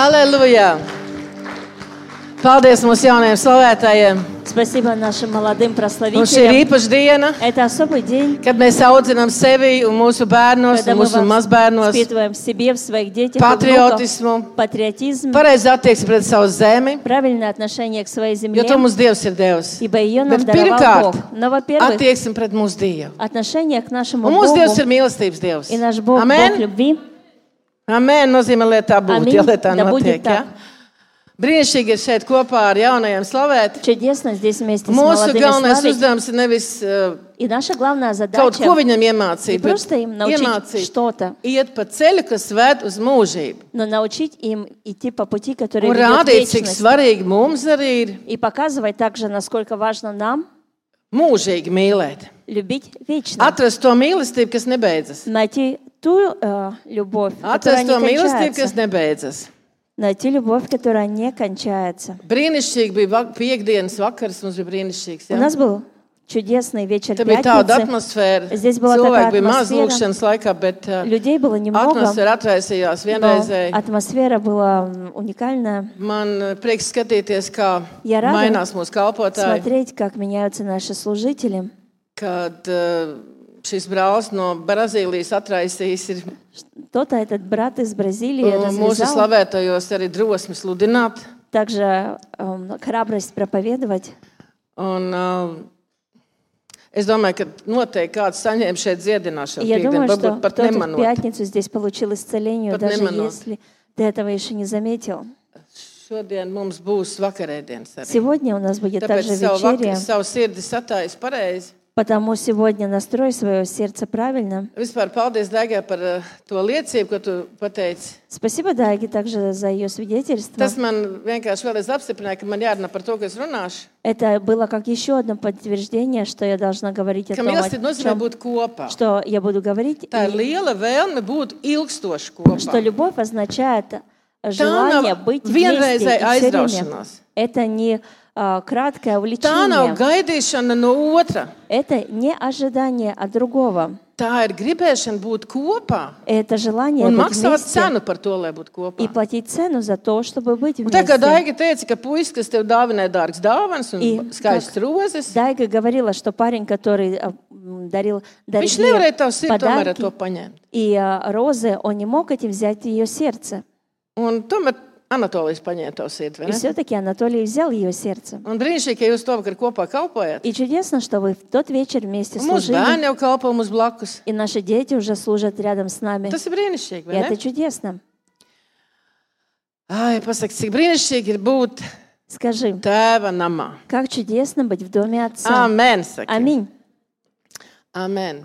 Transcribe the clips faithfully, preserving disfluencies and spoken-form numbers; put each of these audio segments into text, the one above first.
Halleluja! Paldies mūsu jaunajiem slavētājiem! Спасибо нашим молодым Un šī ir прославителям. īpaša diena, Это особый день, kad mēs audzinām sevi un mūsu bērnos когда un мы mūsu mazbērnos воспитываем в себе, в своих детях, и внуках patriotismu, патриотизм, pareizi attieksmi pret savu zemi, правильное отношение к своей земле, jo to mums Dievs ir devis. ибо ее нам Bet даровал pirmkārt, Бог. Но, во-первых, attieksmi pret mūsu Dievu. отношение к нашему Un mūsu Dievs Богу, ir mīlestības Dievs. и nаш Бог, Бог Amen? любви. Amen nozīmē, lai tā būtu, Amen. ja lai tā Da notiek. будет так. Ja? Brīnišķīgi ir šeit kopā ar jaunajiem slavēt. Чудесно здесь вместе с Mūsu молодыми galvenais славить. uzdevums ir nevis uh, И наша главная kaut задача ko viņam не iemācīt, bet просто им научить iemācīt что-то, iet pa ceļu, kas ved uz mūžību. но научить им идти по пути, который Un ведет в rādīt, cik вечность. svarīgi mums arī ir И показывать также, насколько важно нам mūžīgi mīlēt. любить вечно. Atrast to mīlestību, kas nebeidzas. Найти ту э, любовь, которая Atrast не to mīlestību, kas кончается. nebeidzas. Найти любовь, которая не кончается. Brīnišķīgi bija vak- piekdienas vakars, mums bija brīnišķīgs. У Ja? нас был чудесный вечер Te bija tāda пятницы. atmosfēra. Здесь была Cilvēki такая bija maz атмосфера. lūkšanas laikā, bet uh, Людей было немного, atmosfēra atraisījās но vienreizēji. атмосфера была м, уникальная. Man uh, prieks skatīties, kā Ja rada mainās mūsu kalpotāji. Смотреть, как меняются наши служители. Kad uh, šis brālis no Brazīlijas atraisījis ir Кто-то, этот брат из Бразилии, uh, mūsu развязал slavētājos arī drosmi sludināt. также эм, храбрость проповедовать. Un, uh, es domāju, ka noteikti kāds saņēma šeit dziedināšanu. И я piekdien, думаю, что varbūt pat кто-то в nemanot. пятницу здесь получил исцеление, Pat даже nemanot. если ты этого еще не заметил. Šodien mums būs vakarēdienas arī. Сегодня у нас будет Tāpēc также savu, vak вечеря, savu sirdi satājas pareizi. потому сегодня настрой свое сердце правильно. Vispār paldies, Daigai, par uh, to liecību, ko tu pateici. Спасибо Дайге также за ее свидетельство. Tas man vienkārši vēlreiz apstiprināja, ka man jārunā par to, ko es runāšu. Это было как еще одно подтверждение, что я должна говорить о Ka том, о mīlestība nozīmē чем- būt kopā. что я буду говорить, Tā ir и liela vēlme būt ilgstoši что kopā. любовь означает желание nav быть вместе vienreizēja и всё время. aizraušanās. Это не а, краткое Tā nav увлечение, gaidīšana no otra. это не ожидание от другого, Tā ir gribēšana būt kopā это желание un быть maksāt вместе cenu par to, lai būtu и kopā. платить цену за то, чтобы быть Un tā kā вместе. Daiga teica, ka puisis, kas tev dāvinē dārgs dāvans un И skaists rozes, Дайга говорила, что парень, который а, м, дарил viņš nevarēja дорогие tavu sirdi tomēr ar to подарки paņemt. и а, розы, он не мог этим взять ее сердце. Un tomēr Anatolijas paņēma tavu sirdi, vai И ne? все-таки Анатолий взял ее сердце. Un brīnišķīgi, ka jūs to vakar kopā kalpojat. И чудесно, что вы в тот вечер вместе Un mūsu служили, bērni jau kalpo mums blakus. и наши дети уже служат рядом с нами. Tas ir brīnišķīgi, И vai это ne? чудесно. Ai, pasaka, cik brīnišķīgi ir būt Скажи, tēva namā. как чудесно быть в доме Отца. Amen, saka. Аминь. Amen.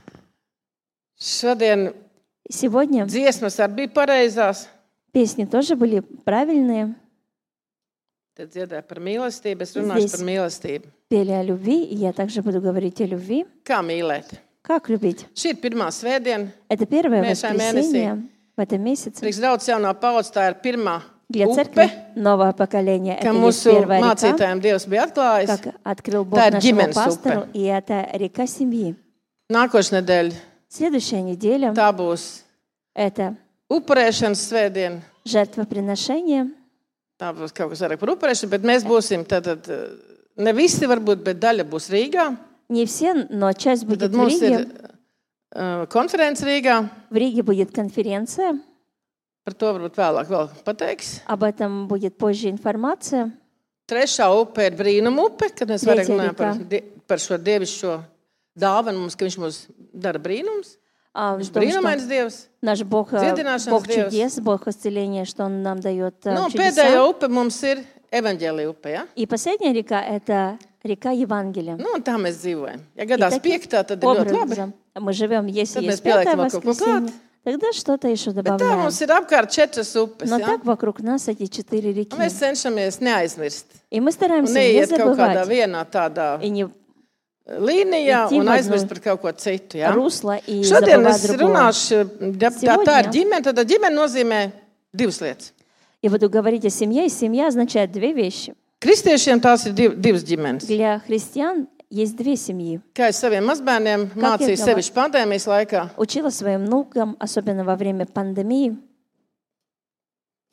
Šodien Сегодня dziesmas arī bija pareizās. песни тоже были правильные. Tad dziedāja par mīlestību, es runāšu Здесь. par mīlestību. Пели о любви, и я также буду говорить о любви. Kā mīlēt? Как любить? Šī ir pirmā svētdiena. Это первое Mēs šajā воскресенье в этом месяце. Prieks daudz jaunā paudze, tā ir pirmā Для upe, церкви новое поколение. ka Это есть mūsu первая река, mācītājiem Dievs bija atklājis. как открыл Бог Tā ir нашему ģimenes пастору, upe. и это река семьи. Nākošais nedēļa Следующая неделя tā būs – это upurēšanas svētdiena. жертвоприношение. Tā būs kaut kas vairāk par upurēšanu, bet mēs būsim tātad, ne visi varbūt, bet daļa būs Rīgā. Не все, но часть будет Tad в mums ir Риге. uh, konference Rīgā. В Риге будет конференция. Par to varbūt vēlāk vēl pateiks. Об этом будет позже информация. Trešā upe ir brīnuma upe, kad mēs varam Tretja runāt par, reka. die- par šo dievišķo dāvanu mums, ka viņš mums dara brīnums. А, в Viņš том, brīnumains что Dievs. наш Бог, э, Dziedināšanas Бог Dievs. чудес, Бог исцеления, что Он нам дает э, Nu, чудеса. pēdējā upe mums ir evaņģēlija upe, ja? И последняя река – это река Евангелия. Nu, un tā mēs dzīvojam. Ja И gadās таким piektā, tad ir ļoti labi. образом мы живем, если Tad есть mēs пятое pieliekam vēl kaut ko воскресенье, klāt. тогда что-то еще Bet tā добавляем. mums ir apkārt četras upes, Но ja? так вокруг нас эти четыре реки. Un mēs cenšamies neaizmirst. И мы Un стараемся не neiet kaut kādā забывать vienā tādā и не līnijā Идти un в aizmirst одну par kaut ko citu, ja? русло и Šodien забывать es другое. runāšu, ja tā, tā ir Сегодня- ģimene, tad ģimene nozīmē divas lietas. Я буду говорить о семье, и семья означает две вещи. Kristiešiem tās ir div, divas ģimenes. Для христиан есть две семьи. Kā es saviem mazbērniem mācīju я sevišķi pandēmijas laikā, Учила своим внукам, особенно во время пандемии,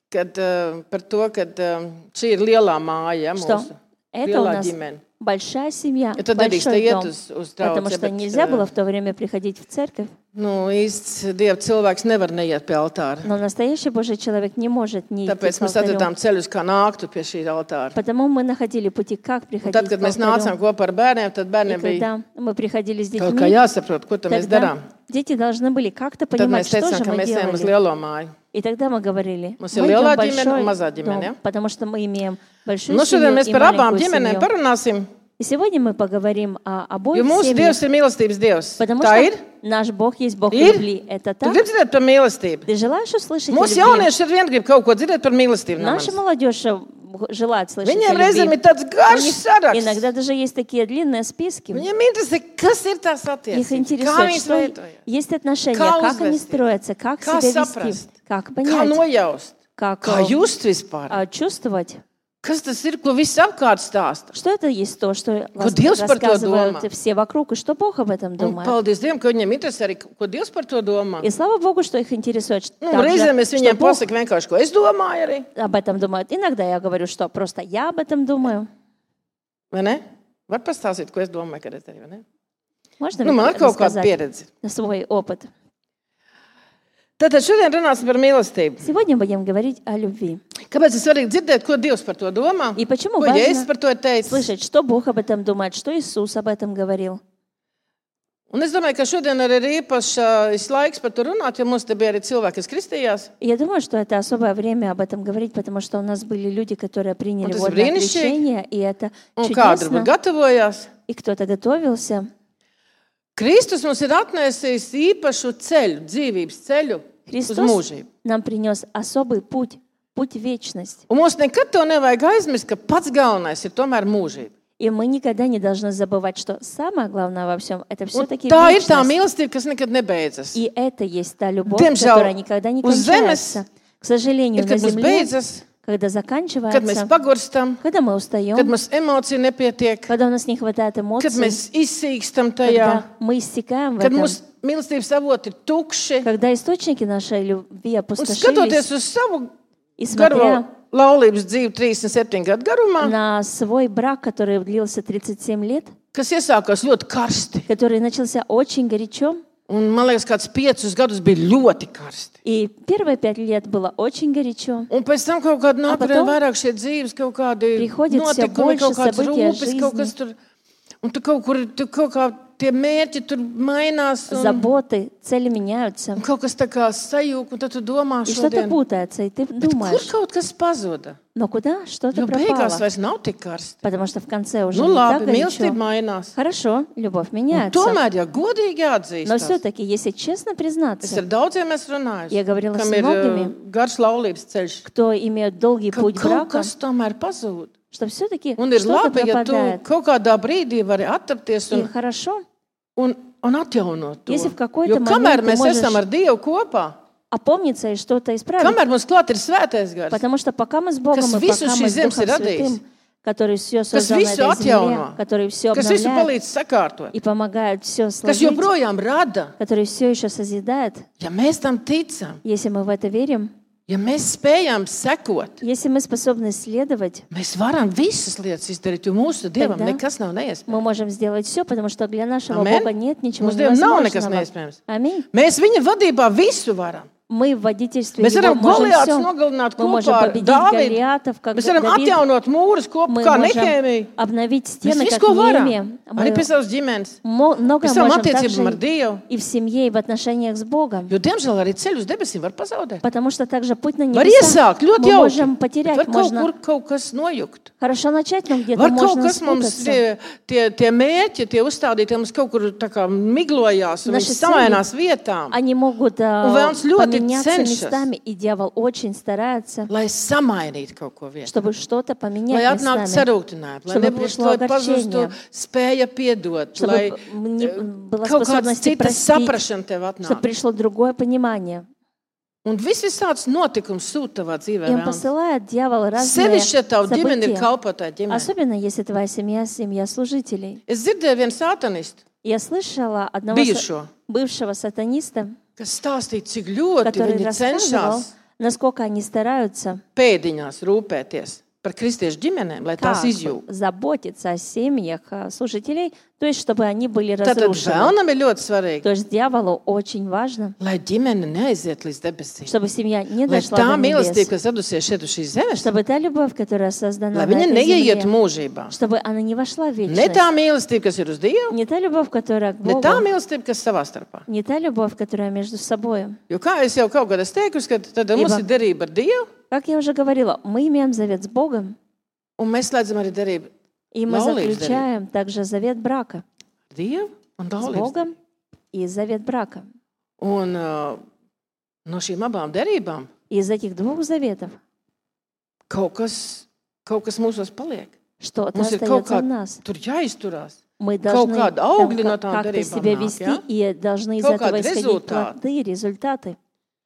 kad, uh, par to, ka uh, šī ir lielā māja, ja, что mūsu это у lielā нас ģimene. большая семья, Ja tad nedrīkst большой iet дом. uz, uz Потому draugu, что нельзя было в то время приходить в церковь. nu, īsts Dieva cilvēks nevar neiet pie altāra. Но настоящий Божий человек не может не идти Tāpēc к mēs алтарю. atradām ceļus, kā nāktu pie šī altāra. Потому мы находили пути, как Un приходить tad, к kad mēs nācām алтарю. kopā ar bērniem, tad И bērniem bija когда мы приходили с kaut kā детьми, jāsaprot, ko tad mēs darām. тогда дети должны были как-то Tad понимать, mēs что teicām, же ka мы mēs ejam uz делали. lielo māju. И тогда мы говорили, Mums мы ir идем lielā в ģimene un большой mazā ģimene. Ja? дом, потому что мы имеем большую Nu, šodien семью mēs и par abām маленькую ģimenēm семью. parunāsim, И сегодня мы поговорим о jo обоих mūsu Dievs семьях, ir mīlestības Dievs. потому Tā ir? что наш Бог есть Бог Ir? любви. Это Tu так? gribi dzirdēt par mīlestību? Ты желаешь услышать о Mūsu любви? jaunieši ar vienu grib kaut ko dzirdēt par mīlestību. No Наша manis. молодежь желает слышать о Viņiem reizēm любви. ir tāds У garš них saraksts. иногда даже есть такие длинные списки. Viņiem interesē, kas ir tās Их attiecības, kā интересует, viņas что veidojas, есть отношения, Kā как они uzvesties, строятся, как kā себя saprast, вести, как kā понять, nojaust, как kā э, just vispār. а, чувствовать. Kas tas ir, ko viss apkārt stāsta? Что это есть то, что Ko вас Dievs par to рассказывают domā? все вокруг, и что Бог об этом Un думает. paldies Dievam, ka viņiem interesē arī, ko Dievs par to domā. И слава Богу, что их интересует Nu, также, reizēm es что viņiem Бог pasaku vienkārši, ko es domāju arī. об этом думает. Иногда я говорю, что просто я об этом думаю. Vai ne? Var pastāstīt, ko es domāju, kad es darīju, vai ne? Можно Nu, man ir мне kaut kāda рассказать pieredze. свой опыт? Tātad šodien runāsim par mīlestību. Сегодня будем говорить о любви. Kāpēc ir svarīgi dzirdēt, ko Dievs par to domā? И почему Ko Jēzus важно par to ir teicis? слышать, что Бог об этом думает, что Иисус об этом говорил. Un es domāju, ka šodien arī ir īpašs laiks par to runāt, jo mums te bija arī cilvēki, kas kristījās. И я думаю, что это особое время об этом говорить, потому что у нас были люди, которые приняли Un tas ir водное brīnišķīgi. крещение, и это Un kādi чудесно, varbūt gatavojās. и кто-то готовился. Kristus mums ir atnesījis īpašu ceļu, dzīvības ceļu uz Христос mūžību. нам принес особый путь, путь в вечность. Un mums nekad to nevajag aizmirst, ka pats galvenais ir tomēr mūžība. И мы никогда не должны забывать, что самое главное во всем — это Un все-таки tā ir tā вечность. mīlestība, kas nekad nebeidzas. И это есть та любовь, Diemžēl которая никогда не uz кончается. К сожалению, Ir, на kad mums земле, beidzas, когда kad mēs заканчивается, pagurstam, когда мы kad устаем, mums emociju nepietiek, когда у нас не хватает kad эмоций, mēs izsīkstam tajā, когда мы иссякаем в kad этом, mūsu mīlestības avoti ir tukši. когда источники нашей любви Un skatoties опустошились, uz savu и garo смотря laulības dzīvi trīsdesmit septiņu gadu garumā, на свой брак, который длился тридцать семь лет, kas iesākās ļoti karsti. который начался очень горячо, Un, man liekas, kāds piecus gadus bija ļoti karsti. и первые пять лет было очень горячо. Un pēc tam kaut kādā nāk, потом vairāk šie dzīves, kaut kādi приходит всё notikumi, больше kaut kāds событий rūpes, kaut жизни. kas tur. Un tu kaut kur, tu kaut kā tie mērķi tur mainās. Un, Заботы, цели меняются, un kaut kas tā kā sajūg, un tad tu domā и что-то šodien. путается, и ты Bet kur думаешь, kaut kas pazuda? но куда что-то Jo beigās пропало? vairs nav tik karsti. Потому что в конце уже Nu не так labi, mīlestība горячо. mainās. Хорошо, любовь Un меняется. tomēr, ja godīgi Но jāatzīst, все-таки, если честно es признаться, ar daudziem esmu runājis, Я говорила kam с ir многими. uh, garš laulības ceļš, кто имеет долгий ka путь kaut брака, kas tomēr pazūd. что все-таки Un ir что-то labi, ja tu пропадает. kaut kādā brīdī vari atrapties И un, хорошо, un, un atjaunot to. Если в какой-то Jo kamēr момент ты mēs esam можешь- ar Dievu kopā, опомниться и что-то исправить. kamēr mums klāt ir svētais gars, Потому что пока мы с Богом Kas и visu пока šīs мы с zemes ir Духом radījis, Святым, который все kas создал на visu этой земле, atjauno, который все kas visu обновляет palīdz sakārtot, и помогает все kas сложить, joprojām rada, который все еще созидает, ja mēs tam ticam, если мы в это верим, ja mēs spējam sekot, если мы способны следовать, mēs varam visas lietas izdarīt, jo mūsu Dievam Тогда nekas nav neiespējams. мы можем сделать все, потому что для нашего Amen. Бога нет ничего Mums Dievam nav nekas невозможного. neiespējams. Аминь. Mēs viņa vadībā visu varam. Мы в водительстве Mēs Его varam можем Goliātus все. nogalināt Мы kopā можем ar победить Dāvidu. Голиатов, как Mēs varam Давид. atjaunot mūrus kopā Мы kā можем Nehēmija. обновить Mēs стены, visu как ko varam. Неемия. Arī pie Мы savas ģimenes. мо- многое Pie savām можем attiecībām ar также Dievu. и в семье, и в отношениях с Богом. Jo, diemžēl, arī ceļu uz debesīm var pazaudēt. Потому что также путь на Var небеса iesākt ļoti мы jauki. можем bet потерять, Var kaut можно kur kaut kas nojukt. хорошо начать, но где-то Var kaut можно kas mums, спутаться. tie, tie, tie mērķi, tie uzstādīti, mums kaut kur tā kā miglojās un Наши viņi samainās vietām, Они могут а, Un vēlns ļoti поменяться cenšas. местами, и дьявол очень старается, lai samainītu kaut ko vietā. чтобы что-то Lai поменять atnāktu местами, sarūktinājumi, lai Чтобы nebūtu пришло lai pazustu огорчение. spēja piedot, Чтобы lai не eh, было kaut kāds способности citas простить, saprašana tev чтобы atnāk. пришло другое понимание. Un viss visāds notikums sūta tavā dzīvē. И он vēlns. посылает дьявол разные Sevišķi, ja tavu ģimeni ir события. kalpotāja ģimene. Особенно, если твоя семья – семья служителей. Es dzirdēju vienu sātanistu, Я слышала одного bijušo, са- бывшего сатаниста, kas stāstīja, cik ļoti который viņi рассказывал, cenšas насколько они стараются pēdiņās rūpēties par kristiešu ģimenēm, lai tās как izjūg. заботиться о семьях а, служителей, то есть чтобы они были Tātad разрушены. vēlnam ir ļoti svarīgi, То есть дьяволу очень важно, lai ģimene neaiziet līdz debesīm. чтобы семья не Lai дошла tā до mīlestība, небес, kas radusies šeit uz šīs zemes, чтобы та любовь, которая lai создана на viņa этой neieiet земле, mūžībā. чтобы она не вошла в Ne вечность. tā mīlestība, kas ir uz Dievu, Не та любовь, которая к ne Богу, tā mīlestība, kas savā starpā. не та любовь, которая между собой. Jo kā es jau kaut kad esmu teikusi, ka tad mums Iba. ir derība ar Dievu, Как я уже говорила, мы имеем завет с Богом, un mēs slēdzam arī derību и мы Laulības заключаем также завет брака ar Dievu un с laulības. Богом и завет брака. Un uh, no šīm abām derībām И из этих двух заветов kaut kas, kaut kas mūsos paliek. что-то Mums ir kaut остается в kā нас. tur jāizturās. Мы Kaut должны kāda там augļi no как- tām как-то derībām себя nāk, вести ja? и должны из Kaut этого kādi исходить rezultāti. плоды, результаты.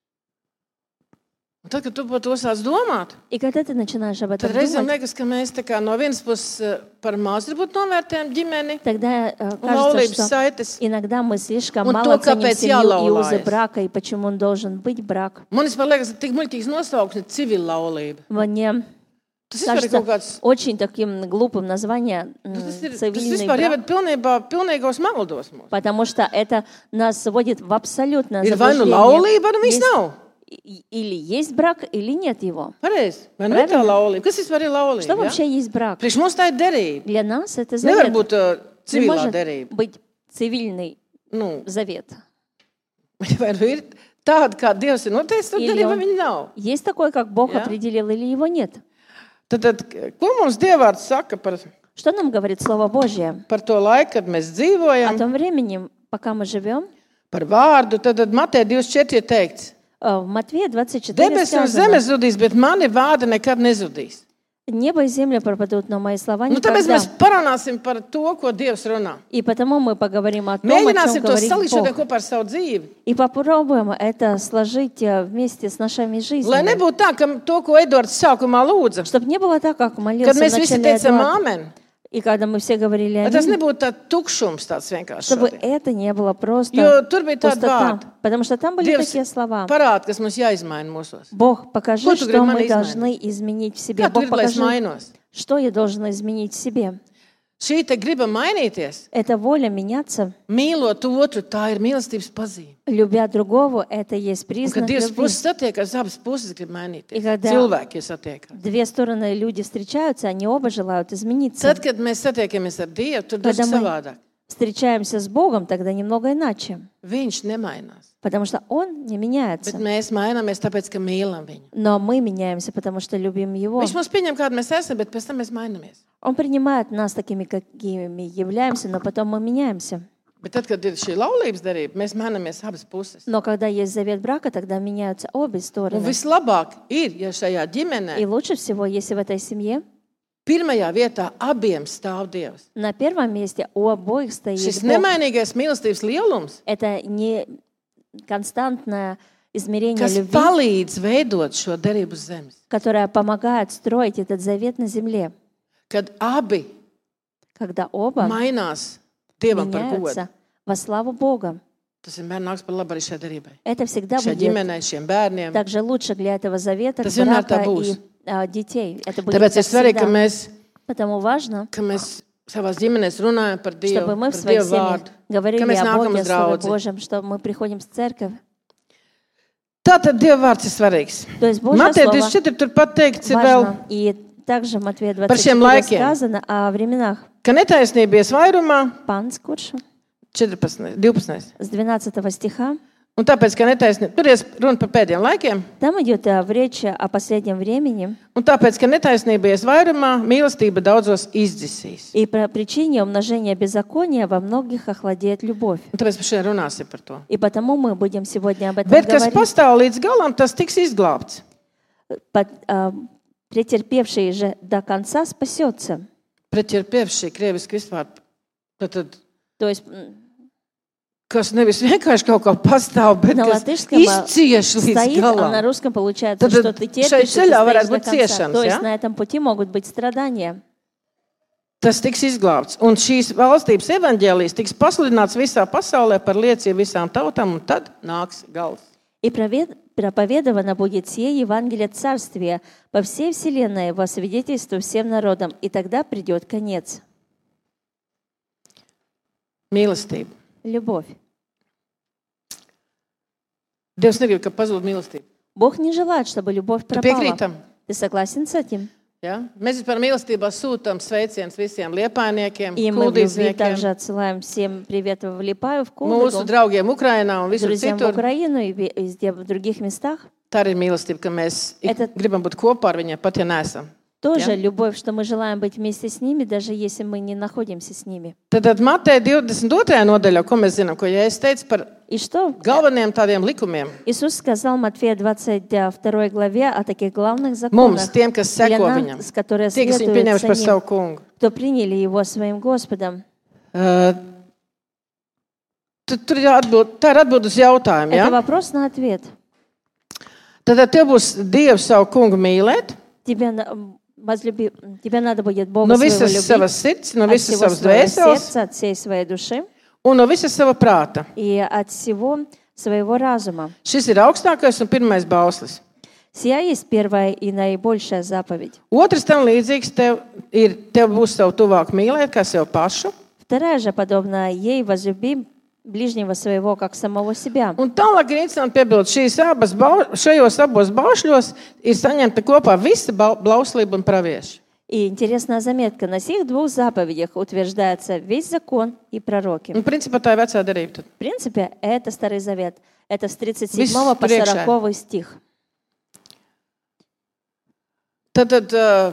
Un tad, kad tu par to sāc domāt, И когда ты начинаешь об этом tad reizēm думать, liekas, ka mēs tā kā no vienas puses uh, par maz varbūt novērtējam ģimeni тогда э, un кажется, laulības что saites. иногда мы слишком Un мало to, ценим kāpēc семью и узы jālaulājas. брака, и почему он должен быть брак. Man vispār liekas, ka tik muļķīgs nosaukums ir civila laulība. Мне Tas vispār ir kaut kāds. кажется очень таким глупым название м, Tas, ir, tas цивильный vispār брак, ieved pilnībā, pilnīgos maldos mūs. потому что это нас сводит в абсолютное Ir vai nu заблуждение. laulība, vai nu viss Есть- nav. и- Или есть брак, или нет его. Pareizi. Vai nu ir tā laulība? Kas vispār ir Что laulība? Ja? вообще есть брак? Priekš mums tā ir derība. Для нас это Nevar завет. būt uh, Не civilā может derība. быть цивильный Nu, завет. vai nu ir tāda, kā Dievs ir noteicis, tad Или derība он- viņa nav. Есть такой, как Бог Ja? определил, или его нет? Tad, tad ko mums Dievvvārds saka par, Что нам говорит Слово Божье? par to laiku, kad mēs О dzīvojam, том времени, пока мы живем, par vārdu? Tad, tad Matē divdesmit četri ir teikts, э, в Матвея двадцать четыре debesis un сказано, zeme zudīs, bet mani vārdi nekad nezudīs. небо и земля пропадут, но мои слова Nu, tāpēc никогда. mēs parunāsim par to, ko Dievs runā. И потому мы поговорим о том, о чем Mēģināsim to говорит salikt šodien Бог. kopā ar savu dzīvi. И попробуем это сложить э, вместе с нашими Lai жизнями. nebūtu tā, ka to, ko Edvards sākumā lūdza, Чтобы не было так, как kad молился mēs visi вначале teicam Эдуард, āmen, и когда мы все говорили lai tas «Аминь», nebūtu tāds tukšums, tāds vienkārši. чтобы šodien. это не было просто Jo tur bija tādi пустота. vārdi. Потому что там были Dievs такие слова. parāda, kas mums jāizmaina mūsos. Бог, покажи, Ko tu что gribi man мы izmainīt? должны изменить в себе. Kā tu Бог, gribi, lai es покажи, mainos? что я должна изменить в себе. Šī te griba mainīties, Это воля меняться, mīlot otru, tā ir mīlestības pazīme. любя другого, это есть Un, kad признак Dievs любви. puses satiekas, abas puses grib mainīties. I kad- Cilvēki ir satiekas. Две стороны люди встречаются, они оба желают измениться. Tad, kad mēs satiekamies ar Dievu, tur Когда drusku мы savādāk. встречаемся с Богом, тогда немного иначе. Viņš nemainās. Потому что Он не Bet меняется. mēs maināmies tāpēc, ka mīlam viņu. Но мы меняемся, потому что любим Его. Viņš mums pieņem, kādi mēs esam, bet pēc tam mēs mainamies. Он принимает нас такими, какими являемся, но потом мы меняемся. Bet tad, kad ir šī laulības darība, mēs mainamies abas puses. Но когда есть завет брака, тогда меняются обе Un стороны. vislabāk ir, ja šajā ģimenē И лучше всего, если в этой семье pirmajā vietā abiem stāv Dievs. на первом месте у обоих стоит Šis Бог. nemainīgais mīlestības lielums, Это не константное измерение kas любви, palīdz veidot šo derību uz zemes. которое помогает строить этот завет на земле. Kad abi Когда оба mainās Dievam par godu, меняются во славу Бога. tas vienmēr nāks par labu arī šai derībai. Это всегда Šai будет ģimenei, šiem bērniem. также лучше для этого завета, Tas vienmēr tā брака būs. и а, детей. Это будет Tāpēc так ir svarīgi, ka всегда. mēs, Потому важно, ka mēs savās ģimenēs runājam par Dievu, чтобы мы par в своей Dievu семье vārdu. говорили Ka mēs о nākam Боге, uz о Слове draudzi. Божьем, что мы приходим в церковь. Tātad Dieva vārds ir svarīgs. То есть Божье Mateja Слово divdesmit četri turpat teikts ir vēl, важно. И также в Матвея Par двадцать šiem четыре laikiem. сказано о временах. ka netaisnība ies vairumā, Пан Скурша četrpadsmit, divpadsmit. с двенадцатого стиха. Un tāpēc, ka netaisnība, tur ies runa par pēdējiem laikiem, Там идет а, в речь о последнем времени un tāpēc, ka netaisnība ies vairumā, mīlestība daudzos izdzisīs. и по причине умножения беззакония во многих охладеет любовь. Un tāpēc mēs šodien runāsim par to. И потому мы будем сегодня об этом Bet, kas говорить. pastāv līdz galam, tas tiks izglābts. Под, а, претерпевший же до конца спасется. Preķerpievs šī krieviski vispār. Tad, То есть м, kas nevis vienkārši kaut kā pastāv, bet на kas латышском а, izcieš līdz стоит, а на galam. русском получается, Tad что ты šeit терпишь, и ты ceļā varētu стоишь до būt конца. ciešanas, То есть ja? на этом пути могут быть страдания. Tas tiks izglābts. Un šīs valstības evaņģēlijas tiks pasludināts visā pasaulē par liecību visām tautām, un tad nāks gals. И провед- проповедовано будет сие Евангелие Царствия по всей вселенной во свидетельство всем народам, и тогда придет конец. Mīlestība. Любовь. Dievs negrib, ka pazūd mīlestība. Бог не желает, чтобы любовь Tu пропала. piekrīt tam? Ты согласен с этим? Ja? Mēs par mīlestību sūtām sveicienus visiem liepainiekiem, И мы в любви kuldīdzniekiem, также отсылаем всем привет в Липаю, в mūsu Кулдыгу, draugiem Ukrainā un visur друзьям в citur. Украину и ве- везде в других местах. Tā arī ir mīlestība, ka mēs ik Это- gribam būt kopā ar viņiem, pat ja neesam. Тоже Ja? любовь, что мы желаем быть вместе с ними, даже если мы не находимся с ними. Tad, tad Mateja divdesmit otrajā nodaļā, ko mēs zinām, ko Jēzus teica par И что? galvenajiem tādiem likumiem. Иисус сказал в Матфея двадцать второй главе о таких главных Mums, законах, tiem, kas для seko нас, viņam, которые tie, kas viņu следуют pieņemši за par ним, savu kungu. кто приняли Его своим Господом. Uh, Tad tur ir atbild, tā ir atbild uz jautājumu. Это Ja? вопрос на ответ. Tad, tad tev būs Dievs savu kungu mīlēt, Тебе, на- возлюби, тебе надо будет Бога no своего visas savas любить, sirds, no от visas всего savas своего dvēseles сердца, от всей своей души un no visas sava prāta. и от всего своего разума. Šis ir augstākais un pirmais bauslis. Сия есть первая и наибольшая заповедь. Otrs tam līdzīgs tev ir, tev būs savu tuvāku mīlēt, kā sev pašu. Вторая же, подобная ей, возлюби ближнего своего, как самого себя. Un tālāk Grīsāna piebilst, šīs abas, bau- šajos abos baušļos ir saņemta kopā visa bau- blauslība un pravieši. И интересная заметка. На сих двух заповедях утверждается весь закон и пророки. Un principā tā ir vecā derība. Tad. В принципе, это Старый Завет. Это с тридцать седьмого по priekšā. сороковой стих. Tad, tad uh,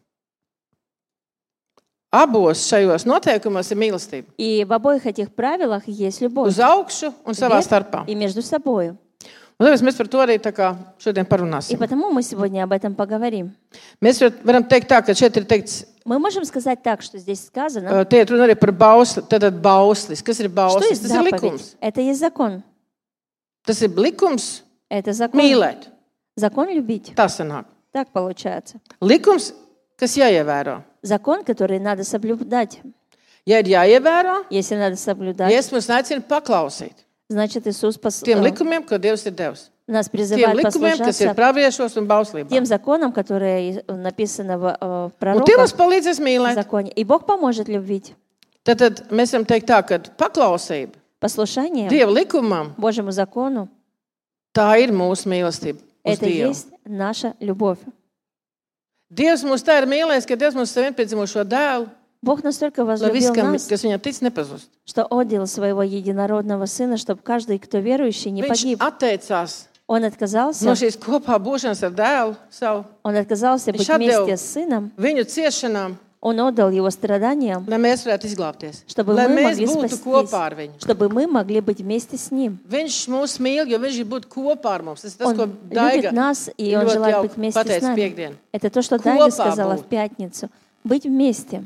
abos šajos noteikumos ir mīlestība. И в обоих этих правилах есть любовь. Uz augšu un savā Вверх starpā. и между собой. Un tāpēc mēs par to arī tā kā šodien И parunāsim. потому мы сегодня об этом поговорим. Mēs var- varam teikt tā, ka šeit ir teikts, Мы можем сказать так, что здесь сказано, uh, te ir runa arī par bausli. Tad, tad bauslis. Kas ir что bauslis? есть Tas ir likums. заповедь. Это есть закон. Tas ir likums Это закон. mīlēt. Закон любить. Tā sanāk. Так получается. Likums, kas jāievēro. Закон, который надо соблюдать. Ja ir jāievēro, Если надо соблюдать, Jēzus mums aicina paklausīt значит, Иисус пос- tiem э, likumiem, ko Dievs ir devis. нас Tiem призывает likumiem, kas ir послушаться praviešos un bauslībā. тем законам, которые написаны в, э, в Un tie mums пророках, palīdzēs в mīlēt. законе. И Бог поможет любить. Tad, tad mēs varam teikt tā, ka paklausība Послушание Dieva likumam, Божьему закону tā ir mūsu mīlestība uz это Dievu. есть наша любовь. Dievs mūs tā ir mīlējis, ka Dievs mums savu vienpiedzimušo dēlu, Бог настолько lai возлюбил viss, kam- нас, kas viņam tic, nepazust. что отдал своего единородного Сына, чтобы каждый, кто верующий, не Viņš погиб. atteicās Он отказался, no šīs kopā būšanas ar dēlu savu, он отказался Viņš быть atdeva вместе с Сыном, viņu ciešanām, он отдал его страданиям, lai mēs varētu izglābties. чтобы Lai мы mēs могли būtu спастись, kopā ar viņu. чтобы мы могли быть вместе с Ним. Viņš mūs mīl, jo viņš grib būt kopā ar mums. Tas ir tas, Он ko Daiga любит нас, и Он ļoti желает jauki быть вместе с pateica нами. piekdien. Это то, что Kopā Дайга сказала būt. в пятницу. Быть вместе.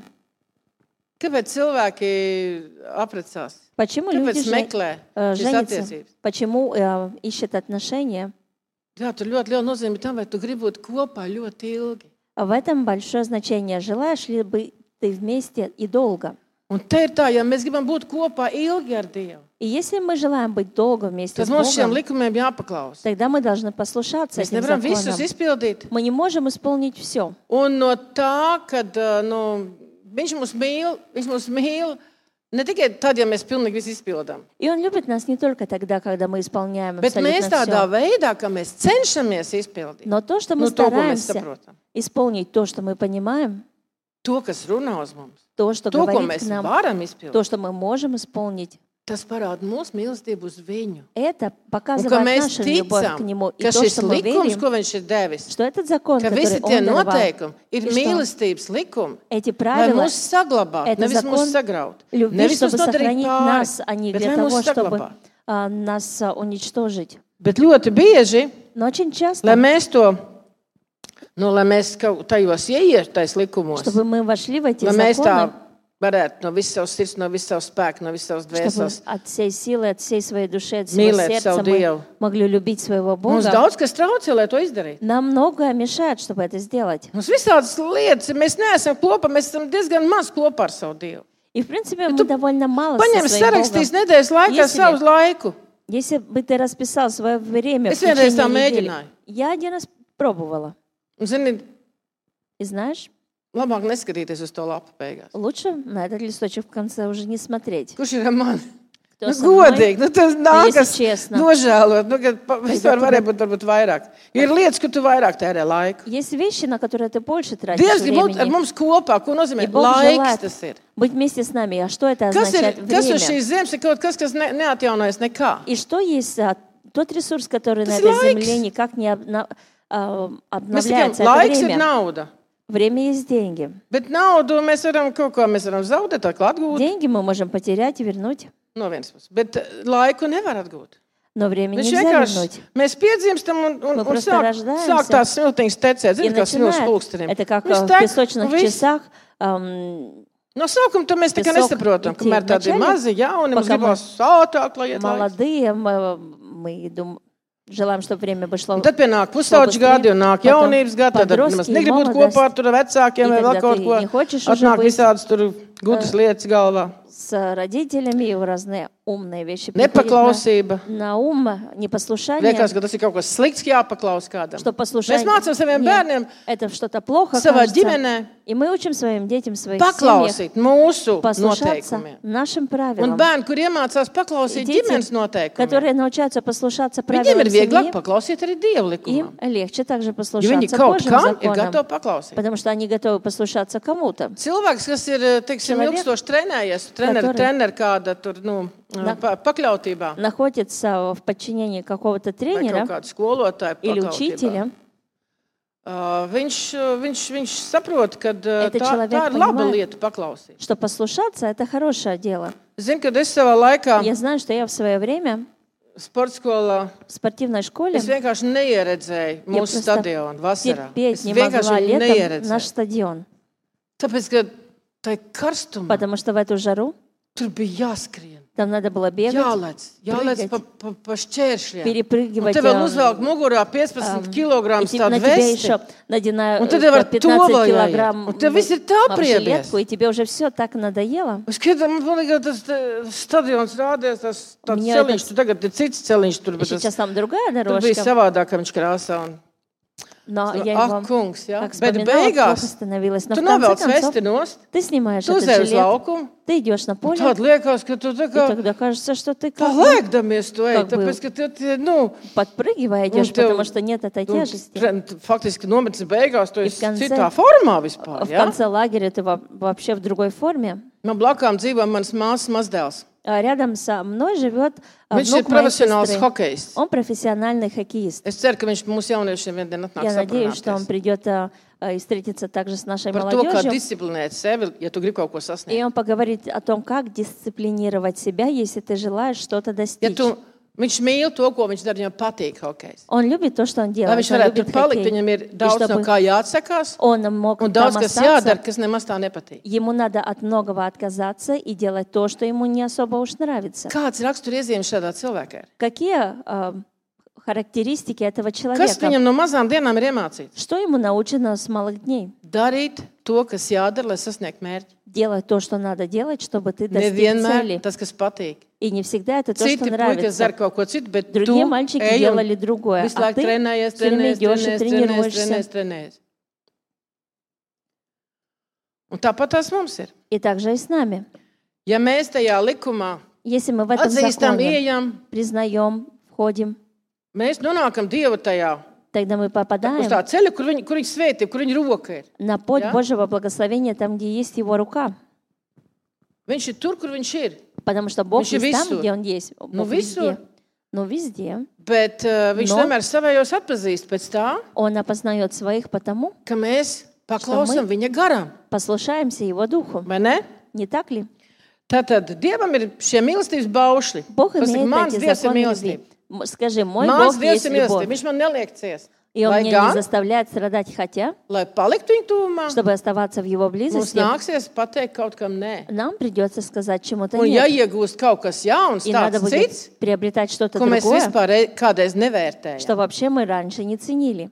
Kāpēc cilvēki apprecās? Почему люди Kāpēc же- meklē э, šīs женятся? attiecības? Почему э, ищут отношения? Jā, tur ļoti liela nozīme tam, vai tu gribi būt kopā ļoti ilgi. В этом большое значение. Желаешь ли бы ты вместе и долго? Un te ir tā, ja mēs gribam būt kopā ilgi ar Dievu, И если мы желаем быть долго вместе tad с mums šiem Богом, likumiem jāpaklaus. тогда мы должны послушаться Mēs этим nevaram visus законам. izpildīt. Мы не можем исполнить все. Un no tā, kad uh, nu, viņš mūs mīl, viņš mūs mīl ne tikai tad, ja mēs pilnīgi visu izpildām, И Он любит нас не только тогда, когда мы исполняем bet mēs абсолютно tādā все, veidā, ka mēs cenšamies izpildīt но то, что мы nu, to, ko mēs стараемся saprotam. исполнить то, что мы понимаем, To, kas runā uz mums, то, что to, ko говорит mēs к нам, varam то, izpildīt, что мы можем исполнить, tas parāda mūsu mīlestību uz viņu. это Un ka показывает mēs нашу любовь к ticam, Нему. И ka то, šis что мы likums, верим, ko viņš ir devis, что этот закон, ka который visi tie Он даровал, noteikumi ir и что mīlestības likumi, эти lai правила, mūs saglabātu, это nevis mūs закон sagraut. любви, Nevis чтобы mums nodarīt сохранить pāri, нас, а не bet для lai того, mūs чтобы saglabātu. а, нас а, уничтожить. Bet ļoti bieži, Но очень lai часто, mēs to, nu, lai mēs kaut tajos ieietais likumos, чтобы мы вошли в эти lai mēs tā законы, varētu no visas savas sirds, no visas savas spēka, no visas savas чтобы dvēseles от всей силы, от всей своей души, от всего mīlēt сердца savu мы Dievu. могли любить своего Mums Бога. daudz kas traucē, lai to izdarītu. Нам многое мешает, чтобы это сделать. Mums visādas lietas, mēs neesam kopā, mēs esam diezgan maz kopā ar savu Dievu. И, в принципе, Ja мы tu довольно мало со Paņem своим Богом. sarakstīs nedēļas laikā Если savu laiku. Если бы ты расписал свое время в Es vienreiz tā течение недели, mēģināju. я один раз пробовала. Un, zini, И знаешь, labāk neskatīties uz to lapu beigās. лучше на этот листочек в конце уже не смотреть. Kurš ir ar mani? Кто Nu, со мной? godīgi, nu, tas если nākas честно. nožēlot. Nu, kad pa- vispār tu varēja būt varbūt vairāk. Ir lietas, kur tu vairāk tērē laiku. Есть вещи, на которые ты больше тратишь Dievs grib būt ar времени. mums kopā. Ko nozīmē И Бог laiks? желает Tas ir. быть вместе с нами. А что это Kas, ir, означает? kas uz Время. šīs zemes ir kaut kas, kas ne, neatjaunojas nekā? И что есть а, тот ресурс, который на Tas этой laiks. земле никак не обна- а, Mēs tikai обновляется? Это laiks ir время. nauda. Время есть деньги. Bet naudu mēs varam kaut ko mēs varam zaudēt, atkal atgūt Деньги мы можем потерять и вернуть, no vienas puses. Bet eh, laiku nevar atgūt. но время Viņš нельзя vienkārši, вернуть. mēs piedzimstam un, un, Мы un просто sāk, рождаемся. sāk tās smiltiņas tecēt. И Zini, kā smilšu начинает, pulkstenim. это как Viņš э, в tek, песочных un viss. часах, ам, No sākuma tam mēs tikai Песок nesaprotam, идти kamēr tādi вначале, mazi jauni mums пока мы gribās ātrāk, lai iet laiks. молодые, мы, мы дум- желаем, чтобы время бы шло. Un tad pienāk pusauģi gadi un nāk Потом jaunības gadi, tad подростки nemaz и negribu būt молодость. kopā ar tur vecākiem И vai vēl тогда kaut ты ko. не хочешь уже Atnāk быть, visādas tur gudras lietas galvā. С родителями и разные умные вещи приходят на, Nepaklausība. на ум, непослушание. Liekas, ka tas ir kaut kas slikts, ka jāpaklaus kādam. Что Mēs послушание mācām saviem нет, bērniem это что-то плохо, savā кажется. ģimenē И мы учим своим детям в своих семьях paklausīt mūsu послушаться noteikumiem. нашим Un правилам. bērni, kur iemācās paklausīt Дети, ģimenes noteikumiem, которые научаются послушаться viņiem правилам ir vieglāk семьи, paklausīt arī Dieva им likumam. легче также Jo viņi послушаться kaut Божьим kam ir законам, gatavi paklausīt. потому что они готовы послушаться кому-то. Cilvēks, kas ir, teiksim, Человек, ilgstoši trenējies, trener, который- trener kāda tur, nu, Да. pa- pakļautībā, Находится в подчинении какого-то vai тренера kaut kāda skolotāja или pakļautībā. учителя, Uh, viņš, viņš, viņš saprot, ka uh, Это tā, человек tā ir laba понимает. lieta paklausīt. что послушаться — это хорошее дело. Zinu, kad es savā laikā Я знаю, что я в свое время sporta skolā в спортивной школе es vienkārši neieredzēju Я mūsu просто stadionu vasarā. терпеть Es не могла vienkārši летом наш neieredzēju. стадион, Tāpēc, ka tai karstumā потому что в эту жару tur bija jāskrien. там надо было бегать, Jālec, jālec прыгать, pa, pa, pa šķēršļiem. Un перепрыгивать. tev vēl а, uzvelk mugurā piecpadsmit и kilogrammus те- tādu на тебя vesti. еще надевают Un tad tev ar to пятнадцать vēl jāiet. килограмм Un tev viss ir tā об жилетку, priebies. и тебе уже все так надоело. Es skatos, man liekas, tas te- stadions rādījās, tas tāds Мне celiņš, tas- tur tagad ir cits celiņš, tur, bet tas, Сейчас там другая tur bija дорожка, savādāk, kā viņš krāsā. Un, но я ak, его, kungs, jā. как Bet вспоминала, плохо beigās становилось. Но tu в конце novelc концов vesti nost, ты снимаешь tu этот uzēji uz жилет, laukumu, ты идешь на un поле, tad liekas, ka tu tā и kā тогда кажется, что ты tā как бы lēkdamies tu ej, как бы tāpēc, ka tu, tie, nu, подпрыгивая идешь, Un tev- потому что нет этой un, тяжести. tre- faktiski nometnes beigās tu И esi в конце- citā formā vispār, В jā? конце лагеря ты во- вообще в другой форме. Man blakām dzīvo mans māsas mazdēls. А рядом со мной живет а, Viņš ir внук моей profesionāls сестры. hokejists. Он профессиональный хоккеист. Es ceru, ka viņš mūsu jauniešiem vienā dienā Я atnāks надеюсь, что он saprināties придет а, а, и встретится также с нашей par to, kā молодежью. disciplinēt sevi, ja tu gribi kaut ko И sasniegt. он поговорит о том, как дисциплинировать себя, если ты желаешь что-то Ja достичь. tu, viņš mīl to, ko viņš dara, viņam patīk hokejs. Он любит то, что он Lai делает. viņš Он varētu tur любит palikt, хоккей. viņam ir И daudz no чтобы kā jāatsakās, он мог un там daudz kas остаться, jādara, kas nemaz tā nepatīk. ему надо от многого отказаться и делать то, что ему не особо уж нравится. Kāds raksturiezīmes šādā cilvēkā ir? Какие а, характеристики этого Kas человека? viņam no mazām dienām ir iemācīts? Что ему научено с малых дней? Darīt to, kas jādara, lai sasniegtu mērķi. Делать то, что надо делать, чтобы ты достиг Nevienmēr цели. tas, kas patīk. И не всегда это то, что Citi puikas нравится. dara kaut ko citu, bet Другие tu мальчики ej un делали другое, visu а laiku ты trenējies, все время trenējies, идешь и trenējies, trenējies, тренируешься. trenējies, trenējies. Un tāpat tas mums ir. И также и с нами. Ja mēs tajā likumā Если мы в этом atzīstam, законе ieejam, признаем, входим, mēs nonākam Dieva tajā, тогда мы uz попадаем tā ceļa, kur viņa, kur viņa svētība, kur viņa roka ir. на путь Ja? Божьего благословения, там, где есть Его рука. Viņš ir tur, kur viņš ir. Потому что Бог Viņš ir есть там, visur. где Он есть. Бог Nu, везде. visur. Но везде Bet uh, viņš No. vienmēr savējos atpazīst pēc tā, Он опознает своих, потому ka mēs paklausām viņa garam. послушаемся Его Духу. Vai ne? Не так ли? Tātad Dievam ir šie mīlestības baušļi. Бог Pasaki, имеет mans эти Dievs ir законы mīlestība. любви. М, Скажи, мой Mans Бог Dievs есть ir mīlestība. любовь. Viņš man neliek ciest. И Он Lai меня не gan, заставляет страдать, хотя, lai paliktu viņa tuvumā, чтобы оставаться в Его mums близости, nāksies pateikt kaut kam nē. нам придется сказать чему-то Un нет. jāiegūst kaut kas jauns, И надо tāds будет cits, приобретать что-то ko mēs другое, vispār re- kādreiz что nevērtējam. вообще мы раньше не ценили.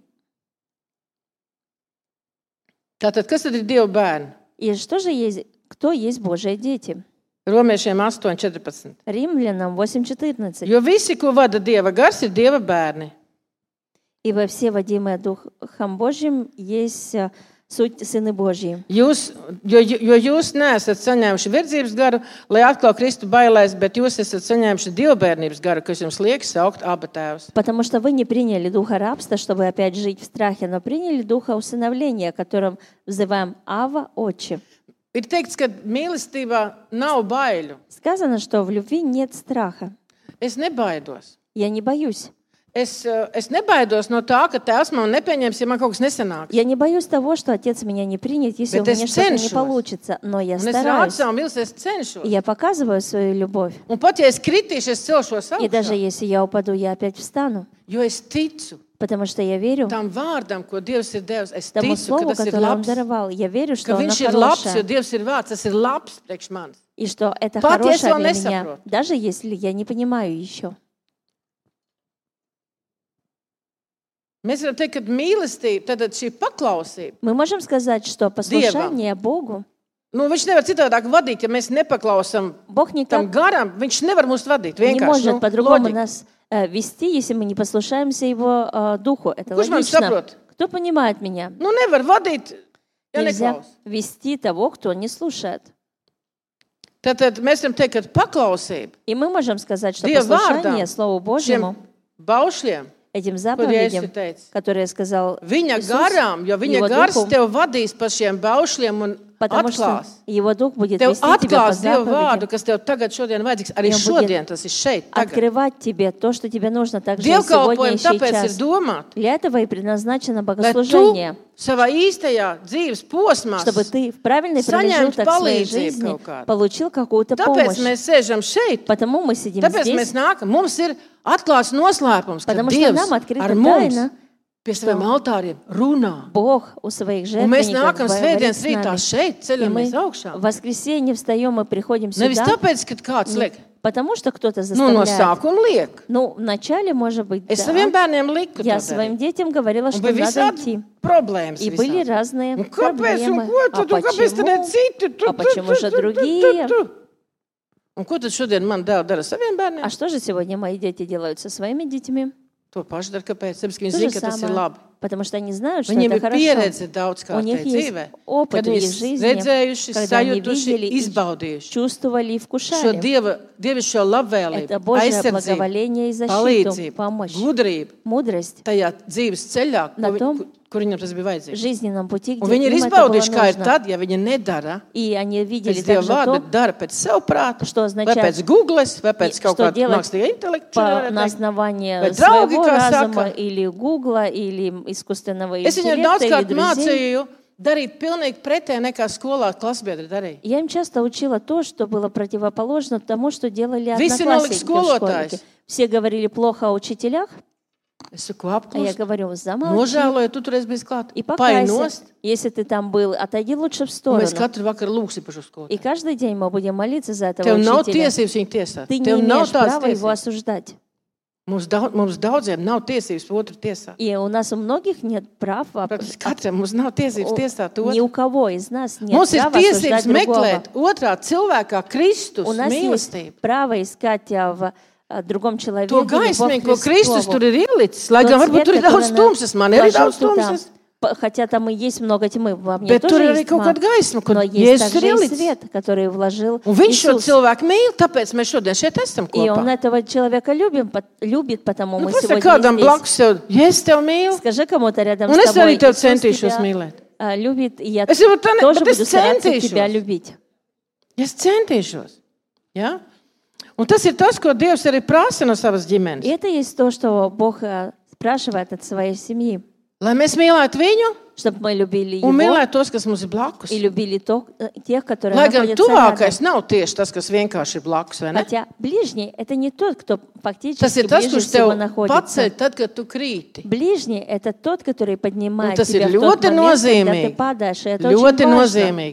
Tātad, kas tad ir Dieva bērni? И что же есть, кто есть Божьи дети? Romiešiem astoņi četrpadsmit. Римлянам восемь четырнадцать. Jo visi, ko vada Dieva gars, ir Dieva bērni. Ибо все, водимые Духом Божьим, есть э, суть Сыны Божьи. Jūs, jo, jo jūs neesat saņēmuši verdzības garu, lai atklātu Kristu bailēs, bet jūs esat saņēmuši dievbērnības garu, kas jums liek saukt Aba Tēvs. Потому что вы не приняли духа рабства, чтобы опять жить в страхе, но приняли духа усыновления, которым взываем Ава, Отче. Ir teikts, ka mīlestībā nav baiļu. Сказано, что в любви нет страха. Es nebaidos. Я не боюсь. Es, es nebaidos no tā, ka Tēvs man nepieņems, ja man kaut kas nesanāks. Я не боюсь того, что Отец меня не примет, если Bet у меня es что-то не cenšos. получится. Но я Un es rādu стараюсь. savu mīlestību, es cenšos. И я показываю свою любовь. Un pat ja es kritīšu, es celšos И даже augšā. если я упаду, я опять встану. Jo es ticu Потому что я верю tam vārdam, ko Dievs ir devis. Es тому ticu, ka слову, tas ir которое Он labs. даровал. Я верю, Ka что оно viņš ir labs, jo хорошее. Dievs ir vārds. Tas ir labs priekš manis. И что это Pat, ja es хорошее vēl для меня, nesaprotu. даже если я не понимаю еще. Mēs varam teikt, ka mīlestība, tad šī paklausība, Мы можем сказать, что послушание Богу, nu, viņš nevar citādāk vadīt, ja mēs nepaklausām Бог tam никак garam. Viņš nevar mūs vadīt. не Vienkārši, может nu, по-другому loģika. нас э, вести, если мы не послушаемся Его э, Духу. Это Kurš man логично. saprot? Кто понимает меня? Nu, nevar vadīt, ja Нельзя neklaus. вести того, кто не слушает. Tad, tad mēs varam teikt, ka paklausība И мы можем сказать, что Dieva послушание vārdam, Слову šiem Божьему, baušļiem, этим ko Jēzus заповедям, ir teicis. которые сказал Viņa Иисус, garām, jo viņa Его gars Духу, tev vadīs pa šiem baušļiem un потому что atklās. Его Дух будет Tev вести тебя по atklās Dievu vārdu, заповедям, kas tev tagad šodien vajadzīgs. Arī И он šodien будет tas ir šeit, tagad. открывать тебе то, что тебе нужно, также и сегодня, и Dievkalpojumi tāpēc ir сейчас. domāti, Для этого и предназначено lai tu богослужение, savā īstajā dzīves posmā, чтобы ты в правильный saņemtu промежуток своей palīdzību жизни kaut kādu. получил какую-то Tāpēc помощь. mēs sēžam šeit, Потому мы сидим tāpēc mēs здесь, nākam. Mums ir atklāts noslēpums, ka потому что Dievs нам открыта ar mums тайна, pie saviem altāriem runā. Бог у своих Un mēs жертвенников nākam говорит svētdienas с rītā нами. šeit, И мы ceļamies augšā. в воскресенье встаем и приходим Nevis сюда, tāpēc, ka kāds не liek. потому что кто-то Nu, no заставляет. sākuma liek. Ну, вначале, может быть, Es да. saviem bērniem liku Я to своим darīt. детям говорила, Un что bija надо visādi идти. problēmas. И были visādi. разные Un kāpēc? Un проблемы. ko А tad? Un kāpēc tad ne почему? citi? Tu, А tu, почему tu, же tu, tu, другие? tu, tu. Un ko tad šodien man dēls dara ar saviem bērniem? А что же сегодня мои дети делают со своими детьми? To pašu dara, kāpēc? Tāpēc, ka viņi То zina, же ka tas ir самое. labi. Потому что они знают, что Viņiem это ir хорошо. pieredze daudz У них kārtēji есть dzīvē. опыт Kad в viņi их жизни, redzējuši, когда они sajutuši, видели и izbaudījuši чувствовали и šo вкушали. dieva, dievišķo labvēlību, Это Божье aizsardzību, благоволение и защиту, palīdzību, помощь, gudrību мудрость tajā dzīves ceļā, На ko, том, vi- kur viņam tas bija в vajadzīgs. жизненном пути, Un где viņi ir им это было izbaudījuši, kā ir нужно. tad, ja viņi nedara И они видели pēc dieva также vārda, то, bet dara pēc sev prāta, что vai означает pēc Googles, vai pēc и kaut что kāda делать mākslīga intelekta. по, šodien на varētu teikt. основании Vai draugi, своего kā разума saka. или Гугла, или искусственного Es viņiem интеллекта, или daudzkārt друзей. mācīju darīt pilnīgi pretēji nekā skolā klasbiedri darīja. Я им часто учила то, что было противоположно тому, что делали Visi одноклассники nolika в skolotājs. школе. Все говорили плохо о учителях, Es saku, а я apklus, говорю, замолчи nožēloju, tu tur esi bijis klāt. и Pai покайся. nost, Если ты там был, отойди лучше в un сторону. mēs katru vakaru lūgsim par šo skolu. И каждый день мы будем молиться за этого Tev nav учителя. tiesības viņu tiesāt. Ты не Tev nav имеешь tādas права его tiesības. осуждать. Mums, daudz, mums daudziem nav tiesības otru tiesāt. И у нас у многих нет прав, а- Praktiski katram mums nav tiesības у- tiesāt ни otru. у кого из нас нет Mums ir права tiesības осуждать другого. meklēt otrā cilvēkā Kristus У нас есть mīlestību. право искать а, в а, другом человеке To любовь gaismiņu, ko Kristus Христову. tur ir ielicis, lai Тот gan varbūt свет, tur ir который daudz tumsas, man ir arī положил daudz туда. tumsas. П- Хотя там и есть много тьмы, во мне Bet tur тоже ir arī есть kaut тьма, kāda gaisma, ko но есть Jēzus ir также и ielicis. свет, который вложил Un viņš šo Иисус. cilvēku mīl, tāpēc mēs šodien šeit esam И он kopā. этого человека любим, пот- любит, потому Nu, мы pasaka сегодня kādam здесь. blakus sev, ja es tev mīlu, Скажи кому-то рядом un с es тобой, arī tev Иисус centīšos тебя mīlēt. а, любит, и я Es jau tā ne- тоже bet es буду стараться centīšos. тебя любить. Es centīšos. Ja? Un tas ir tas, ko Dievs arī prasa no savas И ģimenes. это есть то, что Бог а, спрашивает от своей семьи, Lai mēs mīlētu viņu чтобы мы любили un Его mīlētu tos, kas mums ir blakus. и любили то, э, тех, которые Lai gan находятся рядом. tuvākais nav tieši tas, kas vienkārši ir blakus, vai ne? Хотя ближний – это не тот, кто фактически Tas ir tas, ближе kurš всего tev находится. paceļ tad, kad tu krīti. Ближний – это тот, который поднимает Un tas тебя ir в тот ļoti момент, когда ты nozīmīgi. падаешь. И это Ļoti очень важно, nozīmīgi,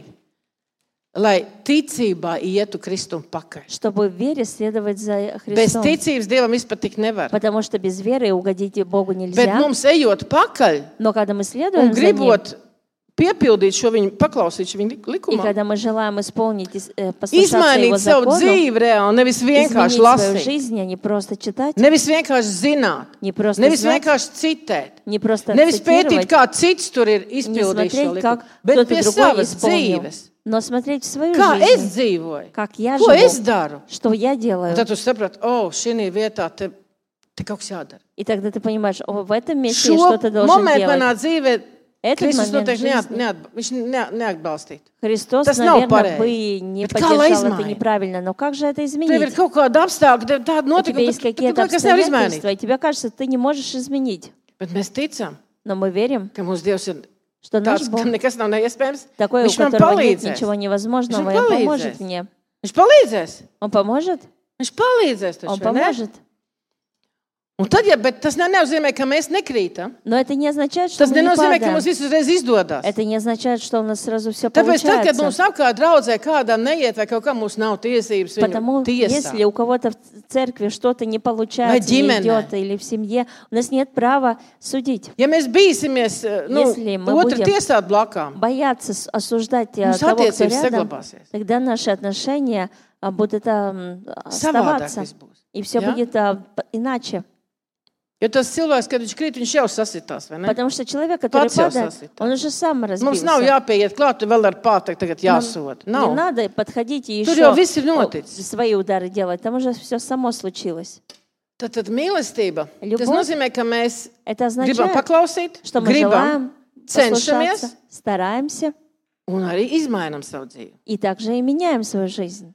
lai ticībā ietu Kristum pakaļ. чтобы в вере следовать за Bez Христом. ticības Dievam izpatikt nevar. Потому что без веры угодить Богу Bet нельзя. mums ejot pakaļ Но когда мы un следуем за Ним gribot piepildīt šo viņu, paklausīt šo viņu И likumā. когда мы желаем исполнить, э, послушаться Его Izmainīt savu закону, dzīvi reāli, nevis изменить vienkārši свою lasīt, жизнь, а не просто читать, nevis vienkārši zināt, не просто nevis знать, vienkārši citēt, не просто nevis pētīt, цитировать, kā cits tur ir не izpildījis šo смотреть, likumu, как bet кто-то pie другой savas исполнил, dzīves. но смотреть в свою Kā es жизнь, dzīvoju? как я Ko es живу, daru? что я Un делаю. tad tu saprati, o, šī vietā te, te kaut kas jādara. И тогда ты понимаешь, о, в этом месте я Šo что-то должен momentu делать. manā dzīvē Этот Kristus момент noteikti neat, жизни neat, viņš ne, neatbalstītu. Христос, Tas nav наверное, pareizi. бы не Bet kā lai поддержал это izmaina? неправильно. Но как же это Tev ir изменить? kaut kāda apstākļa, tāda У тебя notikuma, есть bet tu какие-то kaut kas nevar обстоятельства, izmainīt. и тебе кажется, ты не можешь изменить. Bet mēs ticam, Но мы верим, ka mūsu Dievs ir что наш tāds, Бог kam nekas nav neiespējams. такой, у Viņš man которого нет palīdzēs. ничего невозможного, Viņš и Он man поможет palīdzēs. мне. Viņš palīdzēs. Он поможет? Viņš palīdzēs Он taču, vai ne? поможет. Un tad, ja, bet tas ne- nenozīmē, ka mēs nekrītam. Но это не означает, что Tas мы не nenozīmē, ka падаем. mums viss uzreiz izdodas. Это не означает, что у нас сразу все Tāpēc, tad, kad получается. mums apkārt draudzē kādam neiet, vai kaut kā mums nav tiesības Потому viņu tiesāt. если у кого-то в церкви что-то не получается, Vai не ģimenē. идет, или в семье, у нас нет права судить. Ja mēs bīsimies, eh, nu, Если мы otru будем tiesāt blakām, Бояться с- осуждать э, mums того, кто attiecības рядом, saglabāsies. тогда наши отношения а, будут а, м, Savādāk оставаться. viss būs. И все Ja? будет а, п- иначе. Jo tas cilvēks, kad viņš krīt, viņš jau sasitās, vai ne? Потому что человек, который Pats jau падает, sasitās. он уже сам Mums разбился. nav jāpieiet klāt, tu vēl ar pātaku tagad Нам jāsod. Не Nav. надо подходить и Tur еще jau viss ir о, noticis. свои удары делать. Там уже все само случилось. Tad, tad mīlestība. Tas Любовь. nozīmē, ka mēs Это gribam означает, paklausīt, что мы gribam, желаем cenšamies послушаться, стараемся un arī izmainam savu dzīvi. и также и меняем свою жизнь.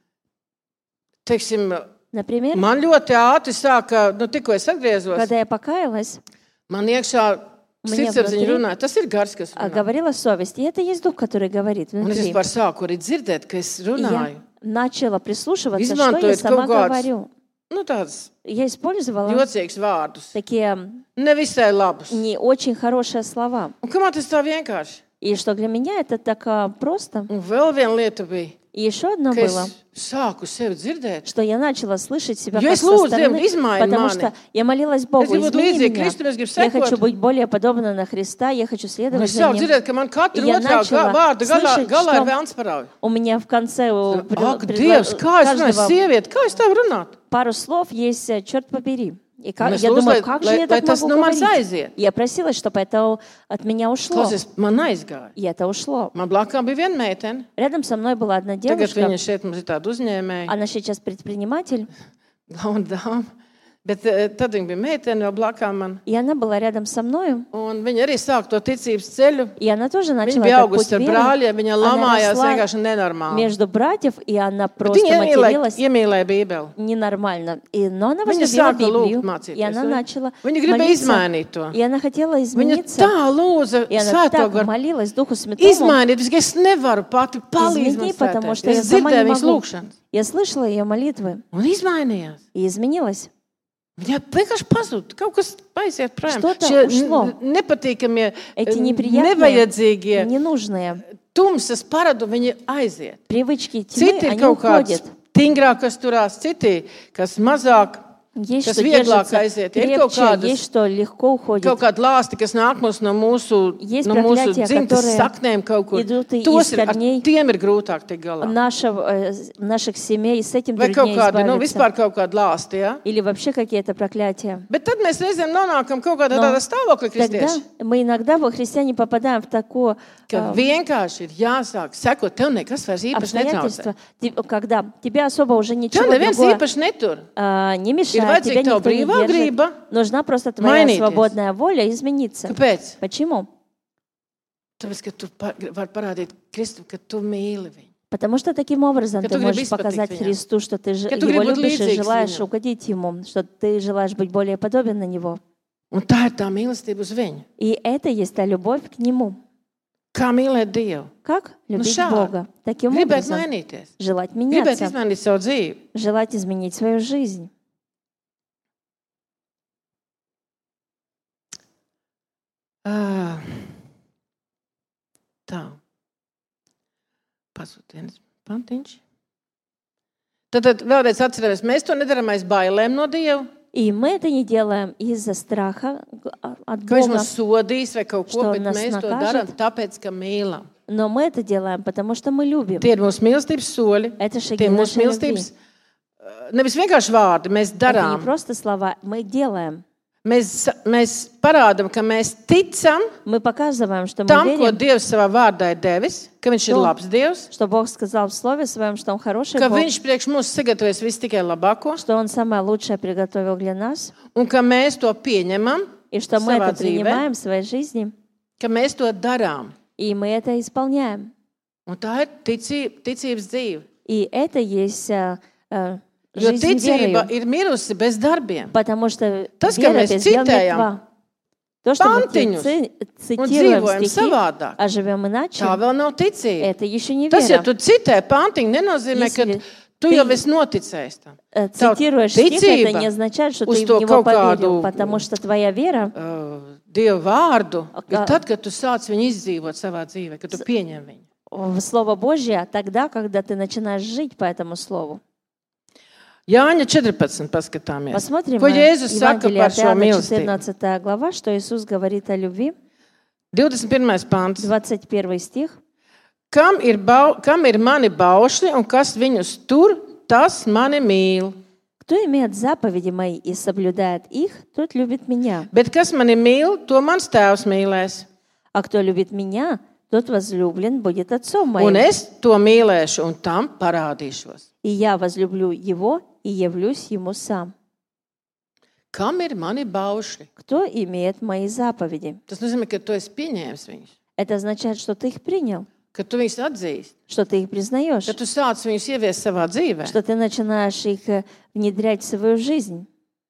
Teiksim, Например, man ļoti ātri sāka, nu tikko es atgriezos, когда я покаялась, man iekšā Мне sirdsapziņa внутри runā. Tas ir gars, kas а, runā. говорила совесть. И это есть дух, который говорит Un es внутри. vispār sāku arī dzirdēt, ka es И runāju. я начала прислушиваться, что я Izmantojot сама kaut kādus говорю. nu, tādus Я использовала jocīgus vārdus. такие Nevisai labus. не очень хорошие слова. Un kā man tas tā vienkārši? И что для меня это так а, просто. Un vēl viena lieta bija, И еще одно ka было, es sāku sevi dzirdēt. что я начала слышать себя Jo как es со lūdzu стороны, Dievu, izmaini потому mani. что я молилась Богу, Es gribu būt измени līdzīga меня. Kristum, es gribu Я хочу sekot. быть более подобна на Христа, я хочу Un следовать es за sāku Ним. dzirdēt, ka man katru Ja otrā начала ga- vārdu galā, слышать, galā что ir vēlns parauj. У меня в конце у при- Ak, предла- Dievs, kā es runāju, каждого sieviete, kā es tev runāt? пару слов есть, э, черт побери. И как, Un es я lūdzu, думаю, lai, как же lai, я lai так tas могу no manis говорить? aiziet. Я просила, чтобы это от меня ушло. Klausies, man aizgāja. И это ушло. Man blakām bija viena meitene. Рядом со мной была одна Tagad девушка. viņa šeit mums ir tāda uzņēmēja. Она сейчас предприниматель. Galvenā dāma. Bet eh, tad viņa bija meitene vēl blakām man. И она была rядом со мною. Un viņa arī sāka to ticības ceļu. И она тоже Viņa начала bija этот путь augusta ar веры. brāļiem, viņa Она lamājās росла vienkārši nenormāli. между братьев, и она Bet просто viņa iemīlēja, материлась iemīlēja Bībeli. ненормально. И, но она Viņa возлюбила sāka lūgt Библию, mācīties. и она vai? начала Viņa gribēja молиться. izmainīt to. И она хотела Viņa измениться. tā lūdza И она svēto так garu. молилась Духу Святому. Izmainīt, es es nevaru pati palīdzēt. Измени, man потому svētais. что я Es сама не dzirdēju viņas могу. lūgšanas. Я слышала ее молитвы Un izmainījās. и изменилась. Viņa vienkārši pazuda. Kaut kas aiziet projām. Что-то Šie ушло. n- nepatīkamie, Эти eh, неприятные, nevajadzīgie, ненужные tumsas paradumi, viņi aiziet. привычки Citi тьмы, ir они kaut kāds уходят. stingrāk, kas turās, citi, kas mazāk, Есть kas что vieglāk держится aiziet. Ir kaut крепче, kādas, есть что легко уходит. kaut kādi lāsti, kas nāk mums no mūsu, Есть no mūsu проклятия, dzimtas которые saknēm kaut kur. идут и Tos из ir, ar корней tiem ir grūtāk tikt galā. Нашего, э, наших семей, и с этим Vai kaut труднее kādi, nu, избавиться. vispār kaut kādi lāsti, ja? Или вообще какие-то проклятия. Bet tad mēs reizēm nonākam kaut kādā Но tādā stāvoklī, Тогда kristieši, мы иногда, во христиане, попадаем в такое ka э, vienkārši ir jāsāk sekot, tev nekas vairs īpaši netraucē. обстоятельство, те- когда тебе особо уже Tev ничего neviens другое īpaši netur. э, не Ir мешает, тебя vajadzīga tava никто не brīvā держит. grība. Нужна просто твоя Mainīties. свободная воля измениться. Kāpēc? Почему? Tāpēc, ka tu pa- vari parādīt Kristu, ka tu mīli viņu. Потому что таким образом Ka ты tu gribi можешь izpatikt показать viņam. Христу, что ты же- Ka tu Его gribi būt любишь и līdzīgs желаешь viņam. угодить Ему, что ты желаешь быть более подобен на Него. Un tā ir tā mīlestība uz viņu. И это есть та любовь к Нему. Kā mīlēt Dievu? Как любить šādi. Бога? Таким Gribēt образом, mainīties. желать Gribēt меняться, izmainīt savu dzīvi. желать изменить свою жизнь. Ah. Tā. Pazūd viens pantiņš. Tad, tad vēlreiz atceramies, mēs to nedarām aiz bailēm no Dieva. И мы это не делаем из-за страха г- а- от ka viņš Бога, mūs sodīs vai kaut ko, Что bet нас mēs to накажет. darām tāpēc, ka mīlam. но мы это делаем, потому что мы любим. Tie ir mūsu mīlestības soļi, Это шаги tie ir mūsu нашей mīlestības. Nevis vienkārši vārdi, mēs Это не darām. просто слова, мы делаем. Mēs, mēs parādām, ka mēs ticam Мы показываем, что мы tam, ko верим, Dievs savā vārdā ir devis, ka Viņš ir To. labs Dievs, что Бог сказал в Слове Своем, что Он хороший ka Бог, Viņš priekš mums sagatavojas visu tikai labāko, что Он самое лучшее приготовил для нас, un ka mēs to pieņemam, и что мы Savā это dzīvē. принимаем в своей жизни, ka mēs to darām. и мы это исполняем. Un tā ir ticība, ticības dzīve. И это есть э, э, Jo жизнь ticība верою, ir mirusi bez darbiem. потому что Tas, ka вера mēs без дел citējam мертва. То, что мы pantiņus ци- un цитируем dzīvojam стихи, savādāk, а живем иначе, tā vēl nav ticība. это еще не Tas, ja вера. tu citē pantiņu, nenozīmē, ka Если tu ты- jau esi noticējis tam. Э, Tavu Цитируешь стих, это ticība не означает, что uz ты в to него kaut kādu поверил, потому что твоя вера uh, Dieva vārdu ir Kā- tad, kad tu sāc viņu izdzīvot savā dzīvē, kad tu pieņem viņu. в Слово Божье тогда, когда ты начинаешь жить по этому Слову. Jāņa četrpadsmit paskatāmies. Посмотрим Ko на Jēzus saka Евангелие par от šo Иоанна, mīlestību? четырнадцатая глава, что Иисус говорит о любви, divdesmit pirmais pants. двадцать первый стих. Kam ir, bau, kam ir mani baušļi un kas viņus tur, tas mani mīl. Кто имеет заповеди мои и соблюдает их, тот любит меня. Bet kas mani mīl, to mans tēvs mīlēs. А кто любит меня, tот возлюблен будет Отцом Un моим. es to mīlēšu un tam parādīšos. И я возлюблю его и явлюсь ему сам. Kam ir mani baušļi? Кто имеет мои заповеди? Tas nozīmē, ka tu esi pieņēmis viņus, Это означает, что ты их принял, ka tu viņus atzīsti, что ты их признаешь, ka tu sāc viņus ieviest savā dzīvē. что ты начинаешь их э, внедрять в свою жизнь.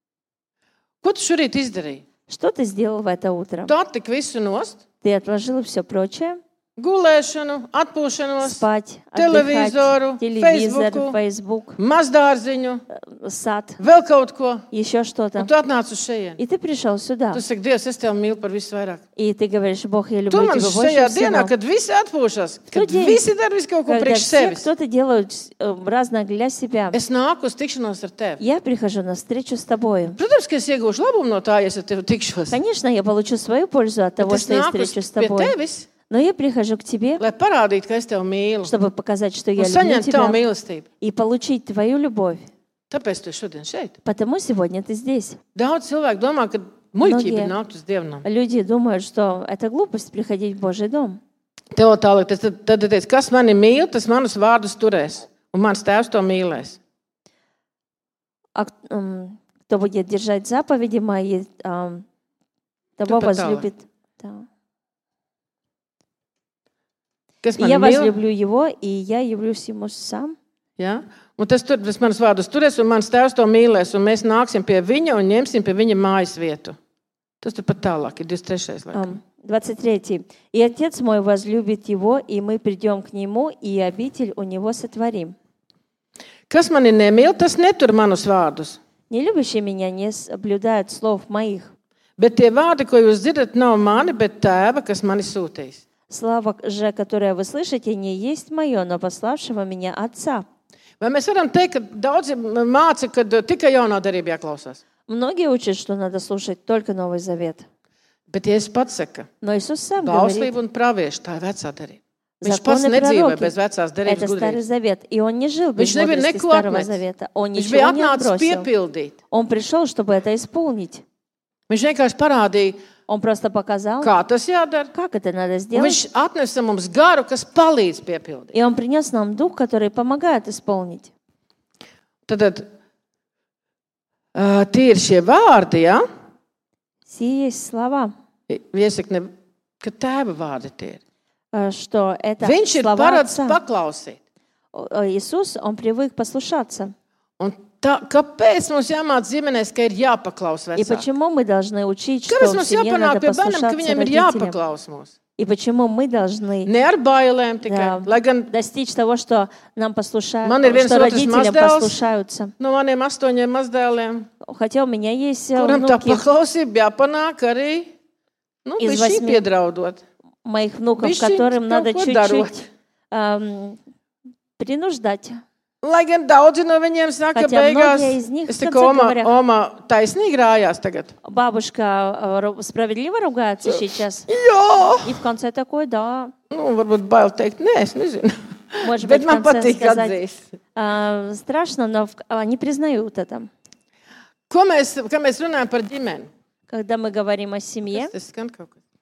Ko tu šorīt izdarīji? Что ты сделал в это утро? Tu atlik visu nost, Ты отложил все прочее, gulēšanu, atpūšanos, спать, Televizoru, отдыхать, телевизор, Facebooku. Facebook, mazdārziņu, сад, vēl kaut ko. еще Un что-то. tu atnāc uz šejienu. И ты пришел сюда. Tu saki, Dievs, es tevi mīlu par visu vairāk. И ты говоришь, Бог, я Tu люблю man тебя šajā больше dienā, всего. kad visi atpūšas, kad dien, visi dara visu kaut ko Когда priekš все sevis, кто-то делают э, разное для себя, es nāku uz tikšanos ar tevi. я прихожу на встречу с тобой. Protams, ka es iegūšu labumu no tā, ja es ar tevi tikšos. Конечно, я получу свою пользу от того, Bet es что я nāku uz встречусь с pie тобой. tevis, Но я прихожу к тебе, lai parādītu, ka es tevi mīlu. чтобы показать, что Un я люблю saņemt tavu тебя, mīlestību. и получить твою любовь. Tāpēc tu esi šodien šeit. Потому сегодня ты здесь. Daudz cilvēku domā, ka muļķība Многие ir nākt uz dievnam. Люди думают, что это глупость приходить в Божий дом. Tev tālāk, tas tad, tad teica, kas mani mīl, tas manus vārdus turēs. Un mans tēvs to mīlēs. А м, кто будет держать заповеди мои, ам, того Кто пытала? возлюбит. Да. Kas И mani я mīl? возлюблю его, и я явлюсь ему сам. Ja? Un tas, tur, tas manas vārdus turēs, un mans tēvs to mīlēs, un mēs nāksim pie viņa un ņemsim pie viņa mājas vietu. Tas tur pat tālāk ir divdesmit trešais laikam. Ам, двадцать третий. «И Отец мой возлюбит его, и мы придем к нему, и обитель у него сотворим». Kas mani nemīl, tas netur manus vārdus. Не любящий меня не соблюдает слов моих. Bet tie vārdi, ko jūs dzirdat, nav mani, bet tēva, kas mani sūtīs. Слава же, которое вы слышите, не есть мое, но пославшего меня Отца. Vai mēs varam teikt, ka daudzi māca, ka tikai jaunā darībā jāklausās? Многие учат, что надо слушать только Новый Завет. Bet Jēzus pats saka, Но Иисус сам говорит, bauslība un pravieši, tā ir vecā darība. Viņš Законы pats nedzīvoja пророки. bez vecās darības это Старый gudrības. Завет. И он не жил без Viņš nebija мудрости neko Старого atmetis. Завета. Он Viņš ничего bija не atnācis отбросил. piepildīt. Он пришел, чтобы это исполнить. Viņš vienkārši parādīja, Он просто показал, kā tas jādara. как это надо Un сделать. viņš atnesa mums garu, kas palīdz piepildīt. И он принес нам дух, который помогает исполнить. Tad uh, tie ir šie vārdi, ja? Сие есть слова, Iesaka, ne, ka tēva vārdi tie ir. э, что это Viņš ir слова parads Отца. paklausīt. О, э, Иисус, он привык послушаться. Un tā, kāpēc mums jāmāc ģimenēs, ka ir jāpaklaus И vecākiem? почему мы должны учить, что Kāpēc в mums семье jāpanāk надо pie bērniem, ka послушаться viņiem ir родителям? jāpaklaus mūs? И почему мы должны Ne ar bailēm tikai. Да. Lai gan достичь того, что нам послушают, Man ir viens что otrs родителям mazdēls. послушаются. no maniem astoņiem mazdēliem, Хотя у меня есть э, kuram tā внуки, paklausība jāpanāk arī, nu, Iz viņš šī vasmi- piedraudot. моих внуков, Bišķiņ которым kaut надо ko чуть-чуть darot. эм, принуждать. Lai gan daudzi no viņiem saka, ka Хотя beigās многие из них, es в te конце oma, говоря, oma taisnīgi rājās tagad. бабушка э, ру- справедливо ругается сейчас. Jā! И в конце такой, да, Nu, varbūt bail teikt, nē, es nezinu. может Bet быть, в man конце patīk сказать atzīst. а, страшно, но в- они признают это. Ko mēs, kad mēs runājam par ģimeni? Когда мы говорим о семье, Tas skan kaut kas.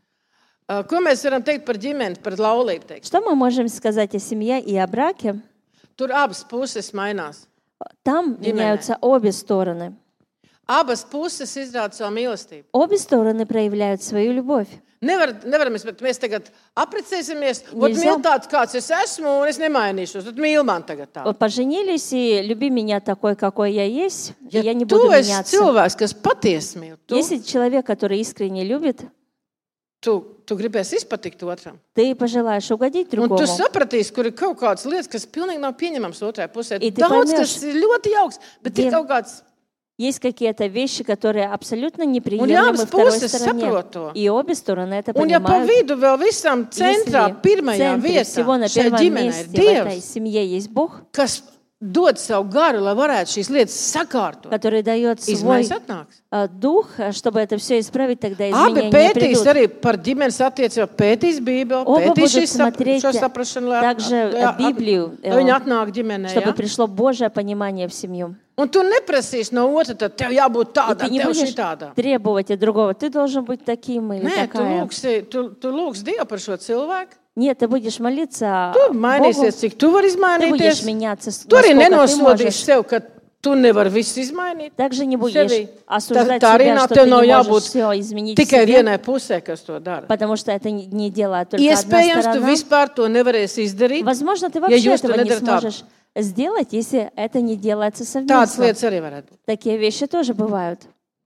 Uh, Ko mēs varam teikt par ģimeni, par laulību? Teikt? что мы можем сказать о семье и о браке? Tur abas puses mainās. Там Ģimenē. меняются обе стороны. Abas puses izrāda savu mīlestību. Обе стороны проявляют свою любовь. Nevar, nevaram mēs, bet mēs tagad apprecēsimies. Ot, Nельзя. mīl tāds, kāds es esmu, un es nemainīšos. Tad mīl man tagad tā. Вот Поженились и люби меня такой, какой я есть, и я не tu буду esi меняться. cilvēks, kas patiesi mīl, tu, Если человек, который искренне любит, tu, tu gribēsi izpatikt otram. ты пожелаешь угодить Un другому. tu sapratīsi, kur ir kaut kādas lietas, kas pilnīgi nav pieņemamas otrai pusē. I tu Daudz, pamēš, kas ir ļoti jauks, bet ir Diev- kaut kāds. Есть какие-то вещи, которые абсолютно Un неприемлемы jāmas второй puses стороне. saprot to. И обе стороны это Un ja pa понимают. vidu vēl visam centrā, Если в pirmajā центре всего vietā, на šai первом ģimenei ir месте в этой Dievs, семье есть Бог, kas dod savu garu, lai varētu šīs lietas sakārtot. который дает свой Izmaiņas atnāks. э, дух, э, чтобы это все исправить, тогда Abi изменения pētīs придут. arī par ģimenes attiecībām, pētīs Bībeli, Оба pētīs будут šīs sap- смотреть šo saprašanu, lai, также lai, Библию, lai viņi э, atnāk ģimenē. чтобы Ja? пришло Божье понимание в семью. Un tu neprasīsi no otra, tad tev jābūt И tādam, ты не tev будешь šitādam. требовать от другого. Ты должен быть таким или Nē, tu такая. lūgsi, tu, tu lūgsi Dievu par šo cilvēku. Нет, ты будешь молиться Tu Богу. mainīsies, cik tu vari Ты будешь izmainīties. меняться, с- Tu arī насколько ты nenosodīsi можешь. sev, ka tu nevari visu izmainīt. Также не будешь Sevi. Tā, осуждать tā arī себя, nav, что tev ты nav не можешь jābūt все изменить в tikai себе, vienai pusē, kas to dara. потому что это не- не делает только одна Iespējams, tu сторона. vispār to nevarēsi izdarīt. Возможно, ты Ja вообще jūs to этого не nedarat tā. сможешь сделать, если это не делается Tādas совместно. lietas arī varētu būt. Такие вещи тоже бывают.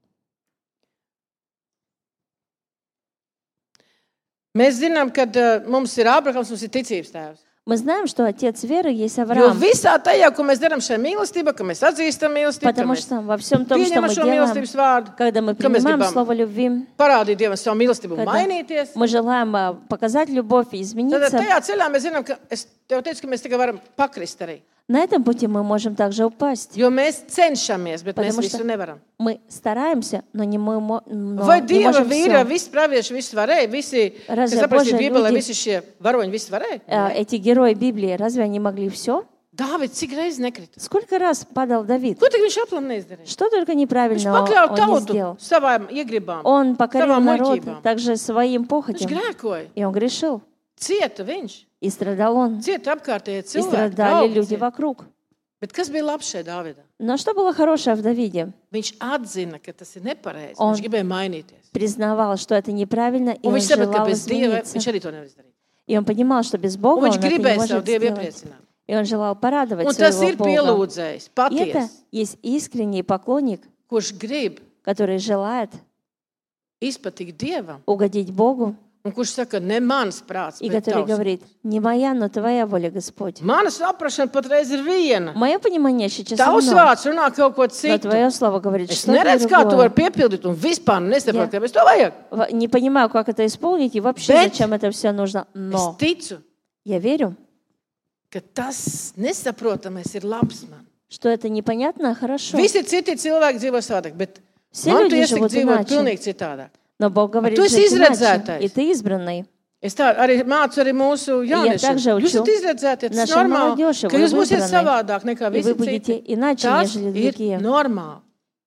Mēs zinām, ka uh, mums ir Ābrahams, mums ir ticības tēvs. Мы знаем, что отец веры есть Jo Авраам, visā tajā, ko mēs darām šajā mīlestībā, ka mēs atzīstam mīlestību, ka потому mēs что во всем том, что pieņemam мы šo делаем, mīlestības vārdu, когда мы ka mēs принимаем gribam слово любви, parādīt Dievam savu mīlestību un когда mainīties. мы желаем а, показать любовь и Tad измениться, tajā ceļā mēs zinām, ka es tev teicu, ka mēs tikai varam pakrist arī. на этом пути мы можем также упасть. Jo mēs cenšamies, bet mēs Потому visu что nevaram. Мы стараемся, но не, мы, мо- но Vai не Dieva можем vīra, все. visi pravieši, visi varēja, visi, kas Разве aprakstīja Божьи Bībelē, люди- visi šie varoņi, visi varēja? А, Эти герои Библии, разве они могли все? Dāvids cik reizes nekrita? Сколько раз падал Давид? Ko tad viņš aplam neizdarīja? Что только Viņš неправильного pakļāva он не tautu сделал. savām iegribām, Он покорил savām народ muļķībām. также своим Viņš похотям, grēkoja, и он грешил. cieta viņš, И страдал он, cieta apkārtējie и cilvēki. страдали draugi люди cieta. вокруг. Bet kas bija labs šeit Dāvidā? Но что было хорошее в Давиде? Viņš atzina, ka tas ir nepareizi. Un- Viņš gribēja mainīties. Признавал, что это неправильно, и Un он viņš saprata, ka желал bez Dieva измениться. viņš arī to nevar izdarīt. И он понимал, что без Бога Un он viņš это не gribēja savu может Dievu сделать. iepriecināt. И он желал порадовать Un tas своего ir Бога. pielūdzējs, И это patiesi, есть искренний поклонник, kurš grib который желает izpatikt Dievam. угодить Богу, Un kurš saka, ne mans prāts, и bet который tavs. говорит, не моя, но твоя воля, Господь. Mana saprašana patreiz ir viena. Мое понимание сейчас Tavs одно, vārds runā kaut ko но citu. твое слово говорит Es что-то neredzu, kā to var другое. piepildīt, un vispār nesaprotu, Jā. kāpēc to vajag. В- Не понимаю, как это исполнить, и вообще Bet зачем это все нужно. Es Но ticu, я верю, ka tas nesaprotamais ir labs man. что это непонятно, хорошо. Visi citi cilvēki dzīvo savādāk, bet Все man tu люди iesaka живут dzīvot иначе. pilnīgi citādāk. Но Бог говорит, tu жить esi иначе, izredzētais. и ты избранный. Es tā arī mācu arī mūsu Я также jauniešiem. Jūs учу esat izredzēti, tas нашей ir normāli, молодежи, ka вы jūs būsiet выбраны, savādāk nekā И вы visi будете citi. иначе, Tas нежели ir другие. normāli.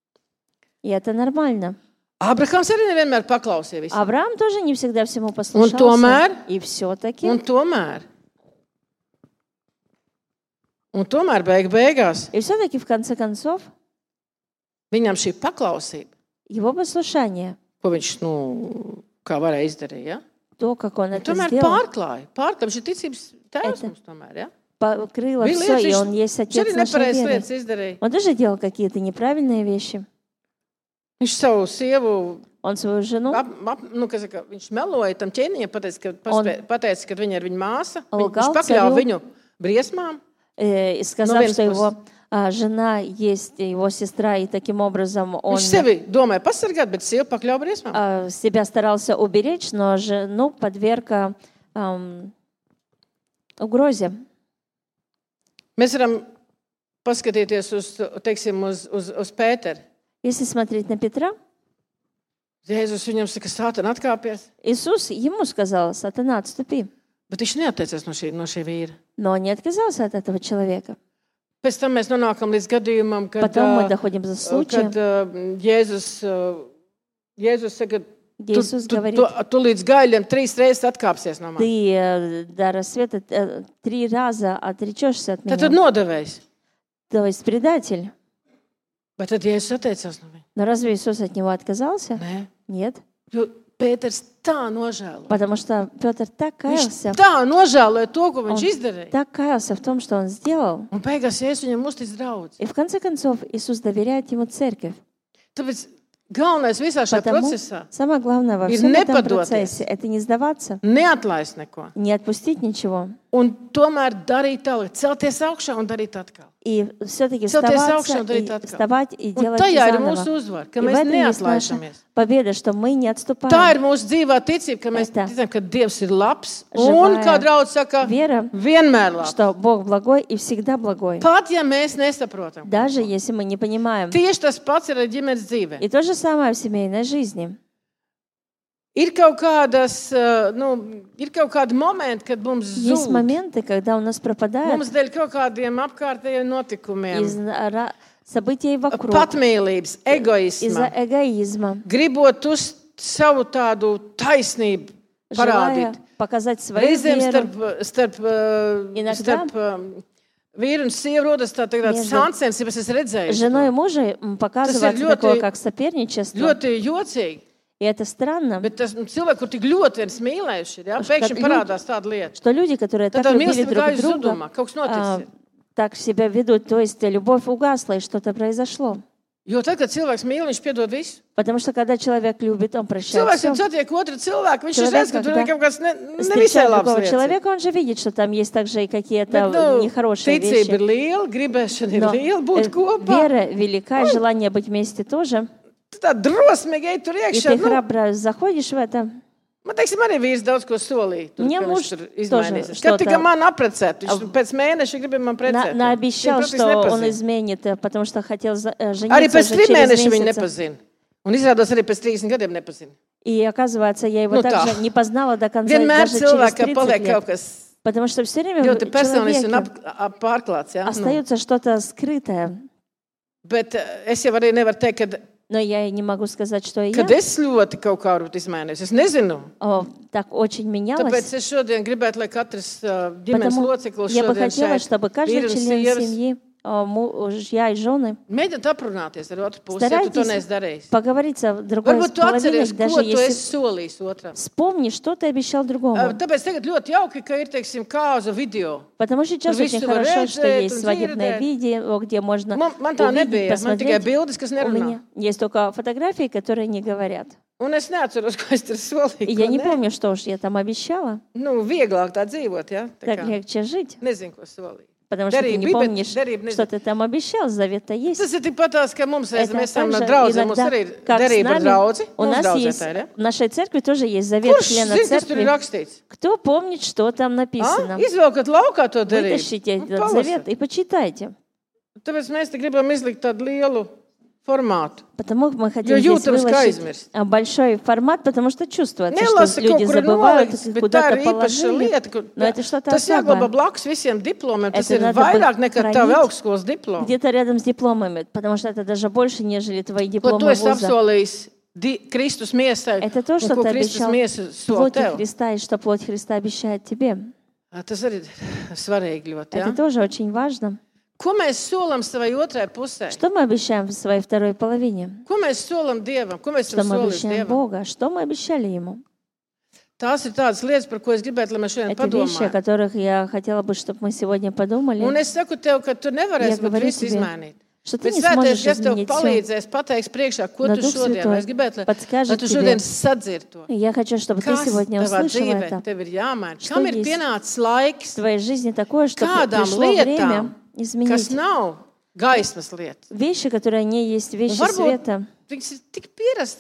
И это нормально. Abrahams arī nevienmēr paklausīja visam. Авраам тоже не всегда всему Un послушался. tomēr, И все-таки, un tomēr, un tomēr beig beigās и все-таки в конце концов, viņam šī paklausība, его послушание, ko viņš, nu, kā varēja izdarīt, ja? то, как он это Tomēr сделал, pārklāja. Pārklāja, viņš ir ticības tēvs Это- mums tomēr, ja? покрыло Bija все, lietas, и viņš, он есть viņš отец arī нашей nepareizas веры. lietas izdarīja. Он тоже делал какие-то неправильные вещи. Viņš savu sievu, Он свою жену ap, ap, nu, kas saka, viņš meloja tam ķēniņam, pateica, ka, paspē, pateica, ka viņa ir viņa māsa. Viņ, viņš Lgал pakļāva царю. viņu briesmām. э, и сказал, vienas что puses. его а, жена есть его сестра, и таким образом он Viņš sevi domāja pasargāt, bet sievu pakļāva briesmām. а, себя старался уберечь, но жену подверг ам, угрозе. Mēs varam paskatieties uz, teiksim, uz, uz, uz Pēteru. Если смотреть на Петра, Jēzus viņam saka, Sātana, atkāpies. Иисус ему сказал: «Сатана, отступи». Bet viņš neatteicās no šī, no šī vīra. Но он не отказался от этого человека. Pēc tam mēs nonākam līdz gadījumam, kad, Потом мы ā, доходим до случая, kad ā, Jēzus, ā, Jēzus saka, tu, Иисус tu, говорит: tu, tu līdz gaļiem trīs reizes atkāpsies no manis. «Ты э, до рассвета э, три раза отречешься от Tad, tad меня». nodevējs. То есть предатель. Bet tad Jēzus atteicās no viņa. Но разве Иисус от него отказался? Nē. Нет. Jo Pēters tā nožēlo. Потому что Петр так каялся, Viņš tā nožēloja to, ko viņš izdarīja. так каялся в том, что он сделал. Un beigās Jēzus viņam uztic draudz. И в конце концов Иисус доверяет ему церковь. Tāpēc galvenais visā šajā Потому procesā самое главное во ir всем этом nepadoties. процессе — это не сдаваться, neatlaist neko. не отпустить ничего. Un tomēr darīt tālāk, celties augšā un darīt atkal. И все-таки Celties вставаться, augšā un darīt и atkal. вставать и Un делать tajā ir заново. mūsu uzvara, ka И в mēs этом есть наша neatlaižamies. победа, что мы не Tā отступаем. ir mūsu dzīvā ticība, ka mēs Это ticam, ka Dievs ir labs. живая Un, kā draudz saka, вера, vienmēr labs. что Бог благой и всегда благой. Pat, ja mēs nesaprotam. Даже если мы не понимаем. Tieši tas pats ir ar ģimenes dzīvē. И то же самое в семейной жизни. Ir kaut kādas, ā, nu, ir kaut kādi momenti, kad mums Есть zūd. моменты, когда у нас пропадает Mums dēļ kaut kādiem apkārtējiem notikumiem. из ра- событий вокруг, Patmīlības, egoisma. из-за эгоизма, Gribot uz savu tādu taisnību желая parādīt. показать свою Reizēm веру. starp, starp, ā, Иногда starp ā, vīru un sievu rodas tā tāds Между sāncensības, es redzēju. Женой и мужем м, показывается ļoti- такое, как соперничество. Ļoti jocīgi. И это странно, Bet tas nu, cilvēki, kur tik ļoti viens mīlējuši, ja, Kad pēkšņi люди- parādās tāda lieta. что люди, которые Tad так tā любили mīlestība друг gājusi друга, zudumā, kaut kas а, noticis. так себя ведут. То есть любовь угасла, и что-то произошло. Jo tad, kad cilvēks mīl, viņš piedod visu. Потому что когда человек любит, он прощает Cilvēks, всё. kad satiek otru cilvēku, viņš Человек, redz, ka tur ir когда kaut kāds ne, nevisai Встречая labs другого lietas. человека, он же видит, что там есть также и какие-то Bet, nu, нехорошие ticība ir вещи. liela, gribēšana ir Но liela, būt э, kopā. вера велика, и желание быть вместе тоже. Tu tā drosmīgi ej tur И iekšā. ты Nu, храбро заходишь в это. man teiksim, arī vīrs daudz ko solīja. Tur, Мне ka муж viņš tur тоже izmainīsies. что-то- Kad tikai man apprecēt, viņš pēc mēneša grib man На, precēt. наобещал, Viņu, protams, что он nepazina. изменит, э, потому что хотел за- э, Arī жениться pēc уже trim через mēnešiem viņa месяц. nepazina. Un izrādās arī pēc trīsdesmit gadiem nepazina. И оказывается, я его Ну также tā. не познала до конца, Vienmēr даже через cilvēkam тридцать paliek лет. kaut kas Потому что все время ļoti в personisks un человеке ap, ap, pārklāts. Ja? Nu, остается что-то скрытое. bet eh, es jau arī nevaru teikt, kad, Но я и не могу сказать, что и kad я es ļoti kaut kā varbūt izmainījos. Es nezinu. о, так очень менялась. Tāpēc es šodien gribētu, lai katrs uh, ģimenes Потому loceklis я бы šodien хотела, šeit чтобы каждый vīri un член sievas семьи, о, мужья и жены, mēģināt aprunāties ar otru pusi, ja tu to neesi старайтесь darījis. поговорить с другой Varbūt tu половиной, atceries, даже ko tu esi если solījis otram. вспомни, что ты обещал другому. Uh, Tāpēc tagad ļoti jauki, ka ir, teiksim, kāzu video. Потому что сейчас Tur очень visu var хорошо, что redzēt есть un свадебное dzirdēt. видео, где можно Man, man tā увидеть, nebija. Man tikai посмотреть. bildes, kas У nerunā. меня есть только фотографии, которые не говорят. Un es neatceros, ko es tur solīju. И я ko не nē. помню, что уж я там обещала. Nu, vieglāk tā dzīvot, ja? Tā Так kā легче жить. nezinu, ko solīju. Потому что ты Darība не bija, bet помнишь, darība что nezinu. ты там обещал. Завет-то есть. Tas ir tikpat tās, ka mums reiz Это mēs esam также draugi, mums иногда, arī ir как с derība ar нами, draudzi. у Mums нас draudzē есть, tā ir, ja? в нашей церкви тоже есть завет Kurš члена zina, kas tur ir церкви. rakstīts? Кто помнит, что там A? написано? Izvelkat laukā to derību. Вытащите un этот palasiet. завет и почитайте. Tāpēc mēs te gribam izlikt tādu lielu formātu. Потому мы хотим Jo здесь jūtams, ka выложить aizmirst. а, большой формат, потому что чувствуется, Nelasa что люди kaut kur забывают, nolikt, bet tā куда-то ir īpaša положили. lieta. Kur, Но это что-то tas jāglabā особое. blakus visiem diplomiem. Tas Это ir надо vairāk бы nekā хранить tavi augstskolas diplomi. Где-то рядом с дипломами, потому что это даже больше, нежели твои Ko tu дипломы esi вуза. apsolījis di- Kristus miesai Это то, un что ko ты Kristus обещал miesa sola плоти tev. Христа, и что плоть Христа обещает тебе. Tas arī ir svarīgi ļoti. Ja? Это тоже очень важно. Ko mēs solam savai otrai pusē? Что мы обещаем в своей второй половине? Ko mēs solam Dievam? Ko mēs Что esam мы solījuši обещаем Dievam? Бога? Что мы обещали Ему? Tās ir tādas lietas, par ko es gribētu, lai mēs šodien Это вещи, о padomājam. которых я хотела бы, чтобы мы сегодня Un подумали, es saku tev, ka tu nevarēsi Я būt говорю visu тебе, izmainīt. что ты Bet не svētais, сможешь kas tev изменить все. palīdzēs, pateiks priekšā, ko Но tu Дух šodien. Святой Es gribētu, lai, подскажет lai tu тебе. šodien sadzird to. Я хочу, чтобы ты Kas сегодня tavā услышал dzīvē это. tev ir jāmaina? Что Kam ir есть pienācis laiks, В твоей жизни такое, что kādām пришло время lietām, kas изменить nav gaismas lietas? вещи, которые не есть Un вещи varbūt света. viņas ir tik pierastas.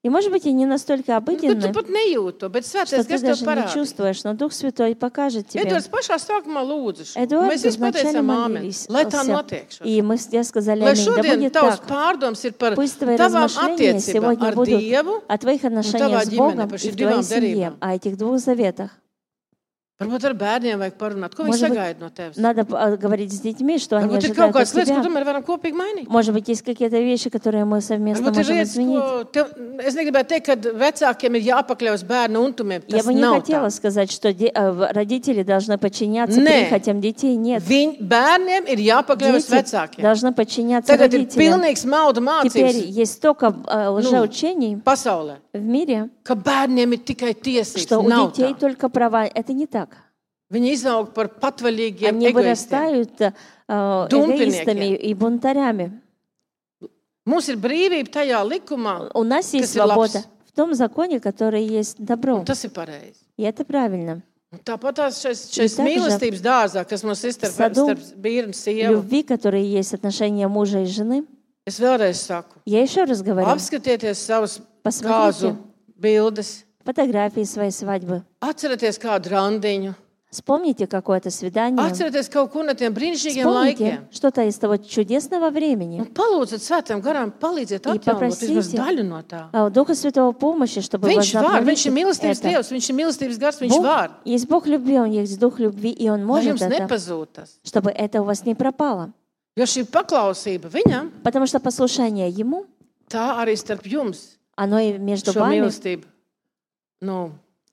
И, может быть, и не настолько Bet tu обыденны, pat nejūti to, bet что svētais ты gars tev даже не parāda. чувствуешь, но Дух Святой покажет тебе. Edvards pašā sākumā lūdza šo. Эдуард Mēs visi вначале pateicām āmen, молились, lai tā notiek šo. и мы все сказали Lai аминь. Да šodien будет tavs так. pārdoms ir par Пусть твои tavām размышления attiecībām сегодня ar будут Dievu о твоих un отношениях tavā с ģimene, Богом par и šīm в твоей divām семье, derībām. о этих двух заветах. Varbūt ar bērniem vajag parunāt, ko viņi Может быть, sagaida no tevis. надо а, говорить с детьми, что они Varbūt ir kaut ожидают от kādas lietas, ko тебя. tomēr varam kopīgi mainīt. Может быть, есть какие-то вещи, которые мы совместно Varbūt ir можем lietas, изменить. ko tev, es negribētu teikt, ka vecākiem ir jāpakļaus bērnu untumiem. Я Tas бы не nav хотела tā. сказать, что де- а, в- родители должны подчиняться Nē. прихотям детей. Нет. Viņ, bērniem ir jāpakļaus Дети vecākiem. должны подчиняться Tagad ir родителям. pilnīgs mauda Теперь mācības есть столько а, лжеучений pasaulē, в мире, ka bērniem ir tikai tiesības. что у Nav детей tā. только права. Это не так. Viņi izaug par patvaļīgiem Они egoistiem. вырастают а, Думпельники. эгоистами и бунтарями. Mums ir brīvība tajā likumā, У нас есть kas ir labs. свобода в том законе, который есть добро. Un tas ir pareizi. И это правильно. Un tāpat tās šais, šais И также mīlestības dārzā, kas mums ir starp, саду starp vīru un sievu, Любви, которые есть отношения мужа и жены. es vēlreiz saku, Я еще раз говорю, apskatieties savus Посмотрите. kāzu bildes, фотографии своей свадьбы. atcerieties kādu randiņu, Вспомните какое-то свидание. atcerieties kaut ko no tiem brīnišķīgiem Вспомните laikiem. что-то из того чудесного времени. Un palūdziet svētām garām, palīdziet И atjaunot vismaz попросите daļu no tā. а, у Духа Святого помощи, чтобы Viņš var, возобновить viņš ir mīlestības это. Dievs, viņš ir mīlestības gars, viņš Bог, var. есть Бог любви, Он есть Дух любви, и Он Lai может jums это, nepazūd tas. чтобы это у вас не пропало. Jo šī paklausība viņam, Потому что послушание Ему, tā arī starp jums оно и между šo вами mīlestību, nu,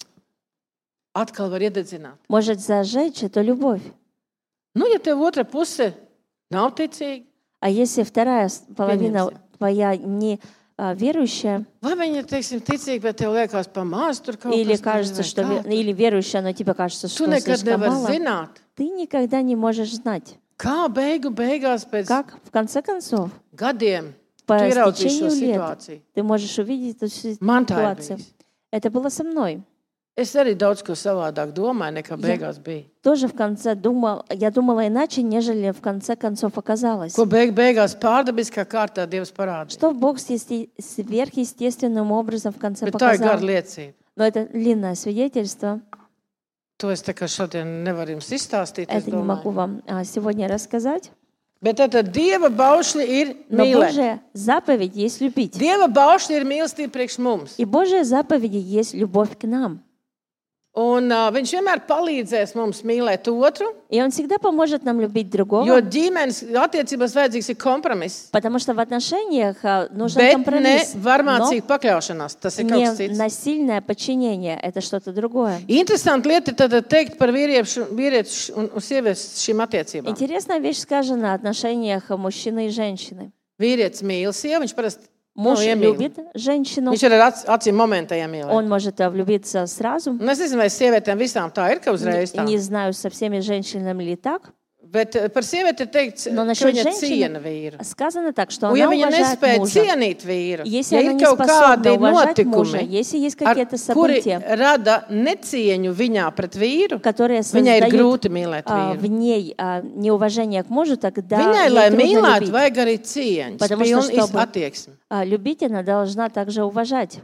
atkal var iededzināt. может зажечь эту любовь. Nu, ja tev otra puse nav ticīga, А если вторая с- половина Поймёмся. твоя не а, верующая, vai viņa, teiksim, ticīga, bet tev liekas pamāz tur kaut или kas, кажется, nezinu, что kā ве- tur. или верующая, но тебе кажется, Tu что nekad слишком nevar мало, zināt, ты никогда не можешь знать, kā beigu beigās pēc как в конце концов gadiem по tu ieraudzīsi šo истечению лет situāciju. ты можешь увидеть эту Man tā ir ситуацию. bijis. Это было со мной. Es arī daudz ko savādāk domāju, nekā beigās bija. Тоже в конце думал, я думала иначе, нежели в конце концов оказалось. Ko beig, beigās pārdabiskā kārtā Dievs parādīja. Что Бог сверхъесте- сверхъестественным образом в конце Bet tā ir gara показал. liecība. Но это длинное свидетельство. To es tā kā šodien nevaru jums izstāstīt. es Это не могу domāju. вам а, сегодня рассказать. Bet tad Dieva baušļi ir Но mīlēt. Божья заповедь есть любить. Dieva baušļi ir mīlestība priekš mums. И Божья заповедь есть любовь к нам. Un uh, viņš vienmēr palīdzēs mums mīlēt otru, И Он всегда поможет нам любить jo другого, ģimenes attiecībās vajadzīgs ir kompromiss. потому что в отношениях а, нужен Bet ne компромисс. Но varmācīga pakļaušanās. Tas ir kaut kas не cits. насильное подчинение, это что-то другое. Interesanti lieta ir tad teikt par vīriešu, vīriešu un, un sievietes šīm attiecībām. Интересная вещь сказана о отношениях мужчины и женщины. Vīrietis mīl sievu, viņš parasti Муж nu, iemīl. любит женщину, Viņš ir ar ac- acīm momentā iemīlēt. он может а, влюбиться сразу. Un es nezinu, vai sievietēm visām tā ir, ka uzreiz tā. Не знаю, со всеми женщинами ли так. Bet eh, par sievieti ir teikts, Но ka насчет viņa женщины ciena vīru. сказано так, что Un ja она viņa уважает nespēja мужа. cienīt vīru, Если ja она ir не kaut способна kādi уважать мужа, notikumi, если есть ar какие-то kuri события, rada necieņu viņā pret vīru, которые viņai ir создают grūti mīlēt а, vīru. в ней а, неуважение к мужу, тогда Viņai, ей lai трудно mīlētu, любить. vajag arī cieņas, Потому что, pilnu чтобы- attieksmi. А, любить она должна также уважать.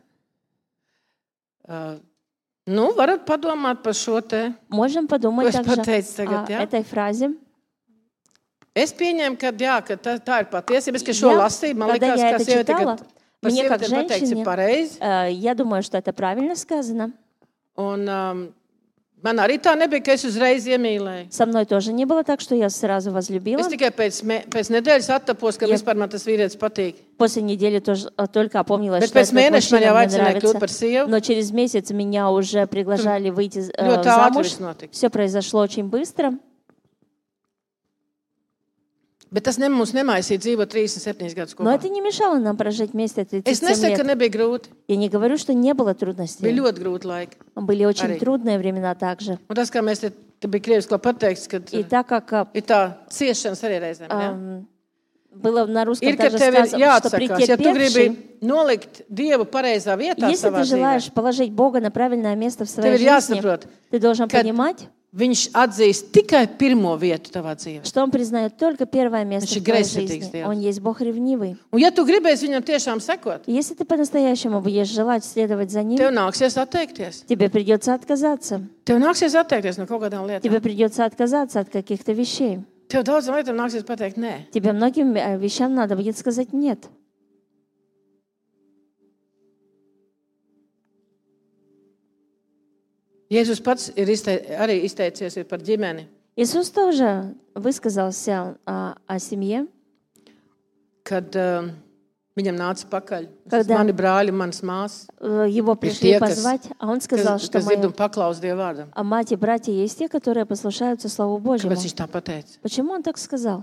Uh, nu, varat padomāt par šo te. Можем подумать Ko es также pateicu tagad, о ja? этой фразе. Es pieņēmu, ka, jā, ka tā, tā ir patiesība. Es, ka šo Я, lasīju, man когда liekas, я ka это sieviete читала, tagad par мне как sievietēm pateikts ir женщине, pareizi. э, я думаю, что это правильно сказано. Un um, man arī tā nebija, ka es uzreiz iemīlēju. Со мной тоже не было так, что я сразу возлюбила. Es tikai pēc, me, pēc nedēļas attapos, ka Ja- vispār man tas vīrietis patīk. После недели тоже а, только опомнилась, Bet что pēc этот mēneša man мужчина jau мне aicināja kļūt нравится. par sievu. Но через месяц меня уже приглашали выйти э, Ļoti ātri замуж. viss notika. Все произошло очень быстро. Bet tas ne, mums nemaisīja dzīvot trīsdesmit septiņus gadus Но kopā. это не мешало нам прожить вместе Es тридцать семь nesaku, ka лет. nebija grūti. Я не говорю, что не было Bija трудностей. ļoti grūti laiki. Были очень Arī. трудные времена также. Un tas, kā mēs te, te bija krieviski pateikts, ka И так как а, ir tā ciešanas arī reizēm. Ja? ам, было на русском Ir, ka также tev ir сказано, что jāatsakās. Ja tu gribi претерпевший, nolikt Dievu pareizā vietā если savā ты dzīvē, желаешь положить Бога на правильное место в tev своей ir жизни, jāsaprot, ты должен kad понимать, viņš atzīst tikai pirmo vietu tavā dzīvē. Что он признает только первое место Viņš ir в твоей greizsirdīgs жизни. Dievs. Он есть Бог ревнивый. Un ja tu gribēsi viņam tiešām sekot, И если ты по-настоящему будешь желать следовать за tev ним, nāksies atteikties. тебе придется отказаться. Tev nāksies atteikties no kaut kādām lietām. Тебе придется отказаться от каких-то вещей. Tev daudzām lietām nāksies pateikt nē. Тебе многим э, вещам надо будет сказать «нет». Jēzus pats ir izte, arī izteicies ir par ģimeni, Иисус тоже высказался а, о семье, kad uh, viņam nāca pakaļ. Когда- Mani brāļi, manas māsas, э, его пришли те, kas- позвать, а он сказал, kas, что kas dzird un мы, paklaus Dieva vārdam. а мать и братья есть те, которые послушаются Слову Божьему. Kāpēc viņš tā pateica? Почему он так сказал?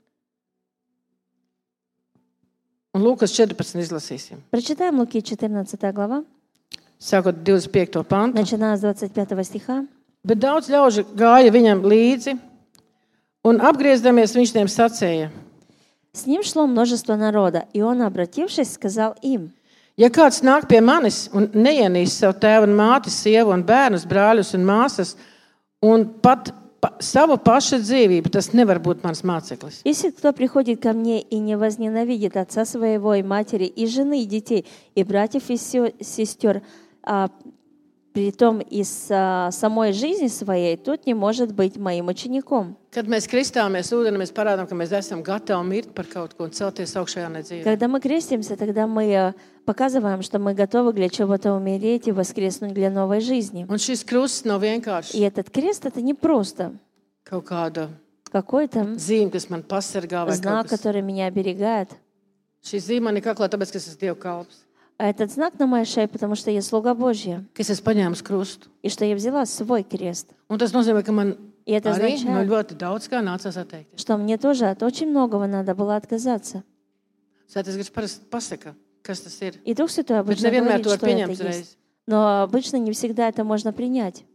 Un Lūkas četrpadsmit izlasīsim. Прочитаем Луки четырнадцатая глава, Sākot divdesmit piekto pantu. начиная с двадцать пятого стиха. Bet daudz ļaužu gāja viņam līdzi, un apgriezdamies viņš tiem sacēja: С ним шло множество народа, и он, обратившись, сказал им: Ja kāds nāk pie manis un neienīst savu tēvu un māti, sievu un bērnus, brāļus un māsas, un pat pa, savu pašu dzīvību, tas nevar būt mans māceklis. Если кто приходит ко мне и не возненавидит отца своего и матери, и жены, и детей, и братьев, и сё- сестер, а при том из а, самой жизни своей, тот не может быть моим учеником. Kad mēs kristāmies ūdeni, mēs parādām, ka mēs esam gatavi mirt par kaut ko un celties augšējā nedzīvē. Когда мы крестимся, тогда мы а, показываем, что мы готовы для чего-то умереть и воскреснуть для новой жизни. Un šis krusts nav И vienkārši этот крест — это не просто kaut kāda какой-то zīme, kas man pasargā vai знак, kaut kas. который меня оберегает. Šī zīme man ir kaklā, tāpēc, ka es esmu Dieva kalps. А этот знак на моей шее, потому что я слуга Божья, Ka es esmu paņēmis krustu. и что я взяла свой крест. Un tas nozīmē, ka man И это arī no означает, ļoti daudz kā nācās atteikties. что мне тоже от очень многого надо было отказаться. Svētais Gars parasti pasaka, kas tas ir. И Дух Святой Bet обычно nevienmēr говорит, to var что это pieņemt есть. uzreiz. Но обычно не всегда это можно принять.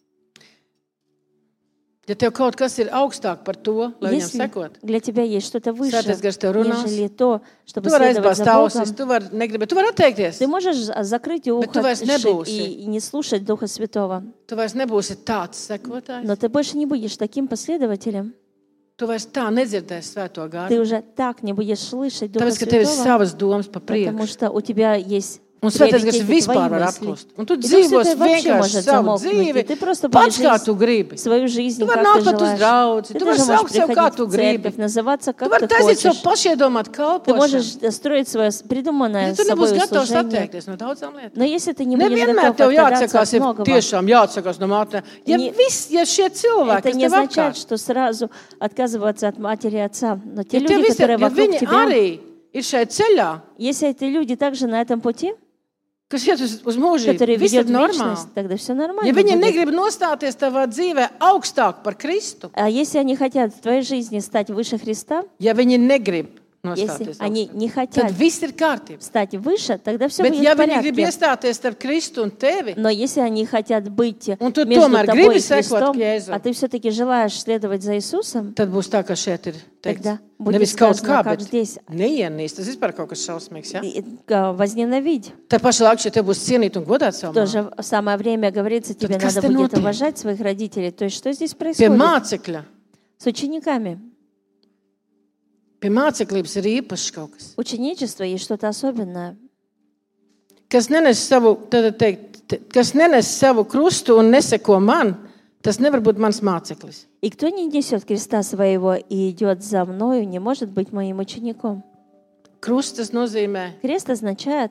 Ja tev kaut kas ir augstāk par to, lai viņam Если sekot, для тебя есть что-то выше, Svētais Gars tev runās, нежели то, чтобы tu vari следовать aizbāzt за ausis, Богом, tu vari negribēt, tu vari atteikties. ты можешь за- закрыть ухо tu vairs и, nebūsi. и не слушать Духа Святого. Tu vairs nebūsi tāds sekotājs. Но ты больше не будешь таким последователем. Tu vairs tā nedzirdēsi svēto Ты garu. уже так не будешь слышать Духа Tāpēc, ka tev ir Святого, savas domas pa потому priekšu. что у тебя есть Un Svētais Gars приоритеты vispār твои var мысли. aplūst. Un tu И Дух dzīvos Святой вообще vienkārši может savu замолкнуть, и dzīvi, ты просто pats будешь kā жить tu gribi. свою жизнь, Tu vari как nākt ты pat uz желаешь. draudzi, Ты tu vari даже можешь saukt sev, kā приходить tu в церковь, gribi. называться Tu как vari ты taisīt savu хочешь. pašiedomāt Ты kalpošanu. можешь строить свое придуманное Ja tu nebūsi собой gatavs служение. atteikties no daudzām lietām. Но если ты не будешь Nevienmēr готов tev отказаться jāatsakās, от ir многого, tiešām jāatsakās no mātēm. Ja, Не- vis, ja šie cilvēki, это kas не tev означает, apkārt, что сразу отказываться от матери и отца. Но те ja, tev люди, visi, которые ja вокруг viņi тебя, arī ir šeit ceļā, если эти люди также на этом пути, kas iet uz, uz mūžību, которые viss ведет ir в normāli. вечность, тогда все нормально Ja viņi будет. negrib nostāties tavā dzīvē augstāk par Kristu, А если они хотят в твоей жизни стать выше Христа, ja viņi negrib если nostāties они augstāk, не tad хотят viss ir kārtībā. стать выше, тогда все Bet будет ja в viņi grib порядке. iestāties starp Kristu un tevi, Но если они хотят быть Un tu между tomēr тобой gribi и sekot Христом, Jēzum. а ты все-таки желаешь следовать за Иисусом, tad būs tā, ka šeit ir teikts, Тогда будет nevis kaut сказано, kā, как bet здесь. neienīst. Tas vispār kaut kas šausmīgs. Ja? и, а, возненавидь. Tā pašā laikā, ja tev būs cienīt un godāt savu В то māti, же самое время говорится, тебе kas надо te будет notiek? уважать своих родителей. То есть что здесь pie происходит mācekļa, с учениками? pie māceklības ir īpašs kaut kas. Ученичество есть что-то особенное. Kas nenes savu, tad teikt, te- kas nenes savu krustu un neseko man, tas nevar būt mans māceklis. И кто не несет креста своего и идет за мною, не может быть моим учеником. Krusts tas nozīmē, Крест означает,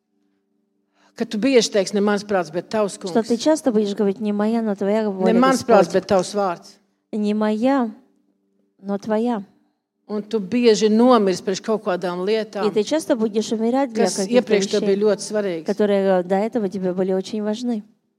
ka tu bieži teiksi, ne mans prāts, bet tavs что ты kungs. часто будешь говорить, не моя, но твоя Ne воля, mans prāts, Господь. bet tavs vārds. Не моя, но твоя. Un tu bieži nomirsti priekš kaut kādām И lietām, ты часто будешь умирать для kas каких-то iepriekš tev bija вещей, ļoti svarīgas. которые до этого тебе были очень важны.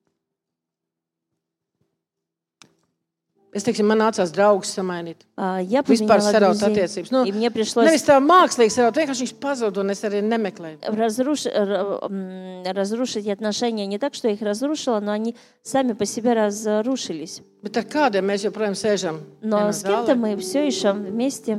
Es teiksim, man nācās draugus samainīt. А, Я Vispār поменяла saraut друзей, attiecības. Nu, и мне пришлось nevis tā mākslīgi saraut, vienkārši viņš pazuda un es arī nemeklēju. разруш- р- м, разрушить отношения. Не так, что я их разрушила, но они сами по себе разрушились. Bet ar kādiem mēs joprojām sēžam? Но vienā с кем-то zālē? мы все еще вместе.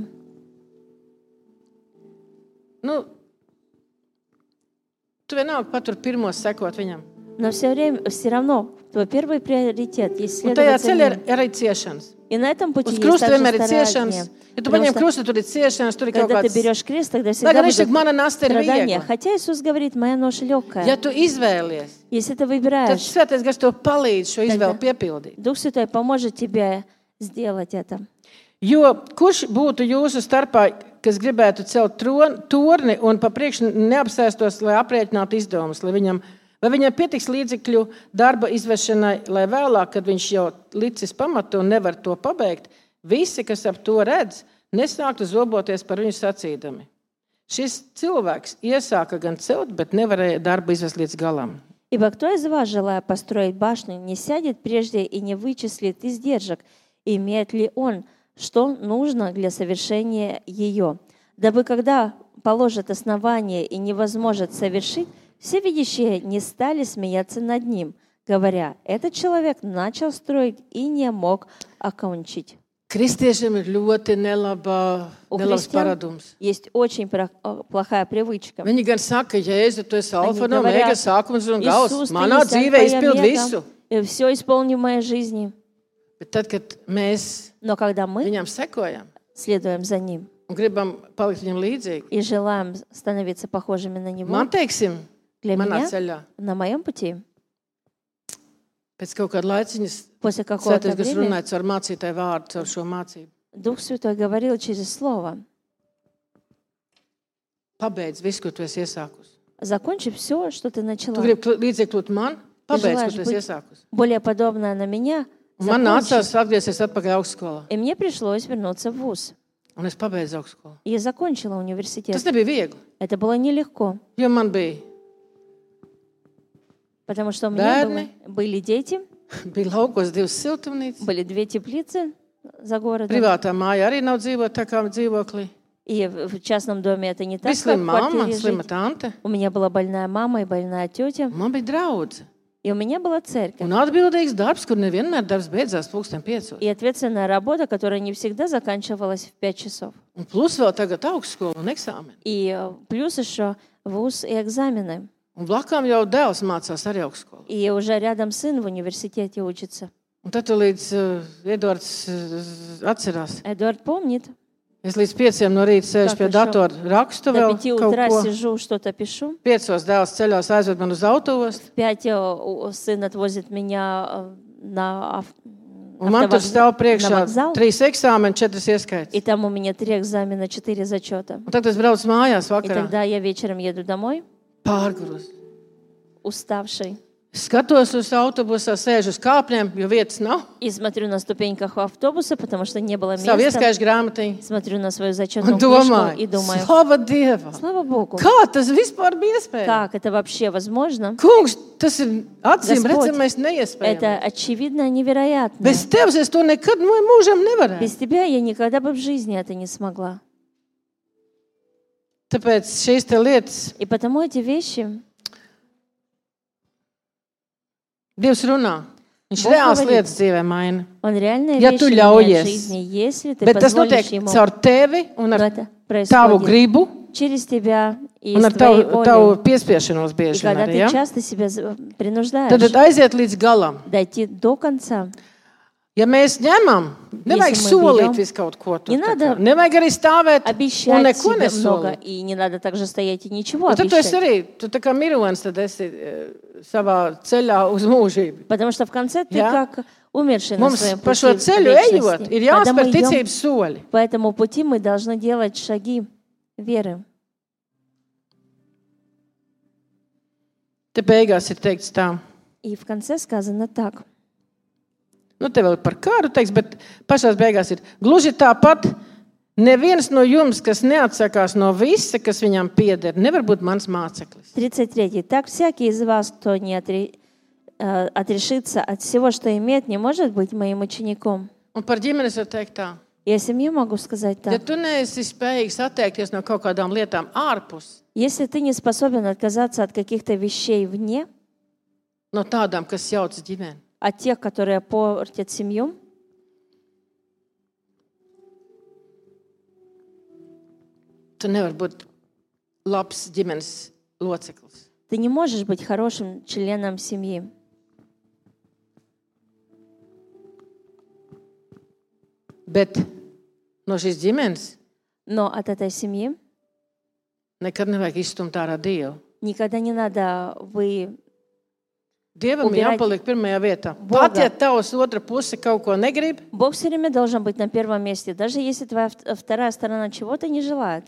Nu, tu vienalga patur pirmo sekot viņam. Но все время, все равно, твой первый приоритет есть Un tajā следовать за ceļā ir ним. arī ciešanas. И на этом пути Uz есть krusta также vienmēr ir ciešanas. страдания. Ja tu Потому paņem что krustu, tur ir ciešanas, tur ir kaut когда ты kāds... берешь крест, тогда Lai всегда gan viņš будет saka, mana nasta ir страдание. viegla. Хотя Иисус говорит, моя ноша Ja легкая. tu izvēlies, Если ты tad выбираешь, Svētais Gars tev palīdz šo izvēli piepildīt. Дух Святой поможет тебе сделать это. Jo kurš būtu jūsu starpā, kas gribētu celt tron- torni un pa priekšu neapsēstos, lai aprēķinātu izdevumus, lai viņam, vai viņam pietiks līdzekļu darba izvešanai, lai vēlāk, kad viņš jau licis pamatu un nevar to pabeigt, visi, kas ap to redz, nesāktu zoboties par viņu sacīdami. Šis cilvēks iesāka gan celt, bet nevarēja darbu izvest līdz galam. Ибо кто из вас, желая построить башню, не сядет прежде и не вычислит издержек, имеет ли он, что нужно для совершения ее, дабы когда положит основание и не возможет совершить, все видящие не стали смеяться над ним, говоря, этот человек начал строить и не мог окончить. Kristiešiem ir ļoti nelaba, У nelabs христиан paradums. есть очень про- э, плохая привычка. Viņi gan saka, Jēzu, tu esi alfa un говорят, omega, sākums un gals. Иисус, ты Manā есть dzīvē альфа и izpild visu. омега, все исполни в моей жизни. Bet tad, kad mēs Но когда мы viņam sekojam следуем за Ним un gribam palikt viņam līdzīgi, и желаем становиться похожими на Него, man teiksim, для manā меня, ceļā, на моем пути, pēc kaut kāda laiciņas, после какого-то Svētais Gars времени, runāja caur mācītāju vārdu, caur šo mācību. Дух Святой говорил через Слово, Pabeidz visu, ko tu esi iesākusi. закончи все, что ты Tu начала. gribi kl- līdzīgi kļūt man, pabeidz, ko желаешь tu esi быть iesākusi. Более подобное на меня, Un man закончи. nācās atgriezties atpakaļ augstskolā. И мне пришлось вернуться в вуз. Un es pabeidzu augstskolu. И я закончила университет. Tas nebija viegli, Это было нелегко, jo man bija, потому что у меня было- Bērni. были дети, bija laukos divas siltumnīcas. были две теплицы за городом. Privātā māja arī nav dzīvot tā kā dzīvoklī. И в в частном доме это не так, Bija как slima в mamma, квартире slima жить. tante. У меня была больная мама и больная тетя, Man bija draudze. и у меня была церковь. Un atbildīgs darbs, kur nevienmēr darbs beidzās pulksten piecos. И ответственная работа, которая не всегда заканчивалась в пять часов. Un plus vēl tagad augstskola un eksāmeni. И э, плюс еще вуз и экзамены. Un blakām jau dēls mācās arī augstskolā. И уже рядом сын в университете учится. Un tad tu līdz uh, Edvards uh, atcerās. Эдуард помнит. Es līdz pieciem no rīta sēžu Так, pie и datora, rakstu До vēl пяти kaut утра ko. сижу, что-то пишу. Piecos dēls ceļās aizved man uz autoostu. В пять э, у- сын отвозит меня э, на ав- Un man tur автовокзал, stāv на priekšā вокзал. trīs eksāmeni, četras ieskaits. И там у меня три экзамена, четыре зачета. Un tad es braucu mājās И vakarā. тогда я вечером еду домой, Pārgruz. уставший, Skatos uz autobusā, sēžu uz kāpņiem, jo vietas nav. и смотрю на ступеньках автобуса, потому что не было Savu места. ieskaišu grāmatiņu. Смотрю на свою Un зачетную книжку domāju, и думаю, slava Dievam! слава Богу, Kā tas vispār bija iespējams? как это вообще возможно? Kungs, tas ir acīm Господь, redzamais neiespējams. Это очевидно невероятно. Bez tevis es to nekad no mūžam nevarēju. Без тебя я никогда бы в жизни это не смогла. Tāpēc šīs te lietas И потому эти вещи Dievs runā. Viņš Bog reāls говорит. lietas dzīvē maina. Он реальные Ja вещи tu меняет ļaujies. в жизни, если ты Bet tas позволишь notiek ему. caur tevi un Но ar это tavu происходит gribu через тебя и un с ar твоей tavu, tavu волей. piespiešanos И bieži vien когда arī. ты Ja? часто себя з- принуждаешь Tad aiziet līdz galam. дойти до конца. Ja mēs ņemam, nevajag Если мы solīt берем, visu kaut ko. Tur, не tā надо kā. Nevajag arī stāvēt un Обещать neko себе много, nesolīt. и не надо также стоять и ничего Un tad tu esi обещать. arī, tu tā kā mironis, tad esi e, savā ceļā uz mūžību. Потому что в конце ты Jā. как умерший на Mums своем pa пути šo в ceļu ejot, вечности. ir Когда мы jāspēr идем ticības soļi. по этому пути, мы должны делать шаги веры. Te beigās ir teikts tā. И в конце сказано так. Nu, te vēl par kāru teiks, bet pašās beigās ir gluži tāpat. Neviens no jums, kas neatsakās no visa, kas viņam pieder, nevar būt mans māceklis. тридцать три. Так всякий из вас, кто не отре- э, отрешится от всего, что имеет, не может быть моим учеником. Un par ģimeni es varu teikt tā. И о семье могу сказать Ja так. tu neesi spējīgs atteikties no kaut kādām lietām ārpus, Если ты не способен отказаться от каких-то вещей вне, no tādām, kas jauc ģimeni, от тех, которые портят семью, tu nevari būt labs ģimenes loceklis. ты не можешь быть хорошим членом семьи. Bet no šīs ģimenes Но от этой семьи nekad nevajag izstumt ārā Dievu. никогда не надо вы Dievam Убирать jāpaliek pirmajā vietā. Бога. Pat ja tavs otra puse kaut ko negrib, Бог все время должен быть на первом месте, даже если твоя вт- вторая сторона чего-то не желает.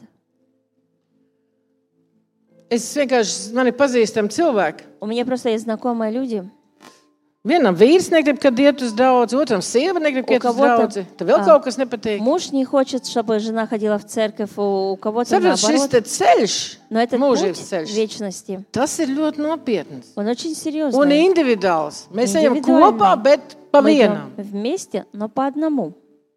es vienkārši, man ir pazīstami cilvēki. У меня просто есть знакомые люди, Vienam vīrs negrib, kad iet uz draudzi, otram sieva negrib, kad У iet uz кого-то, draudzi. Tev vēl а, kaut kas nepatīk. муж не хочет, чтобы жена ходила в церковь, у у кого-то Saprot, šis наоборот. te ceļš, Но этот mūžības путь ceļš, вечности, tas ir ļoti nopietns он очень un серьезный. individuāls. Mēs ejam Individuāli. kopā, bet pa Мы vienam. идем вместе, но по одному.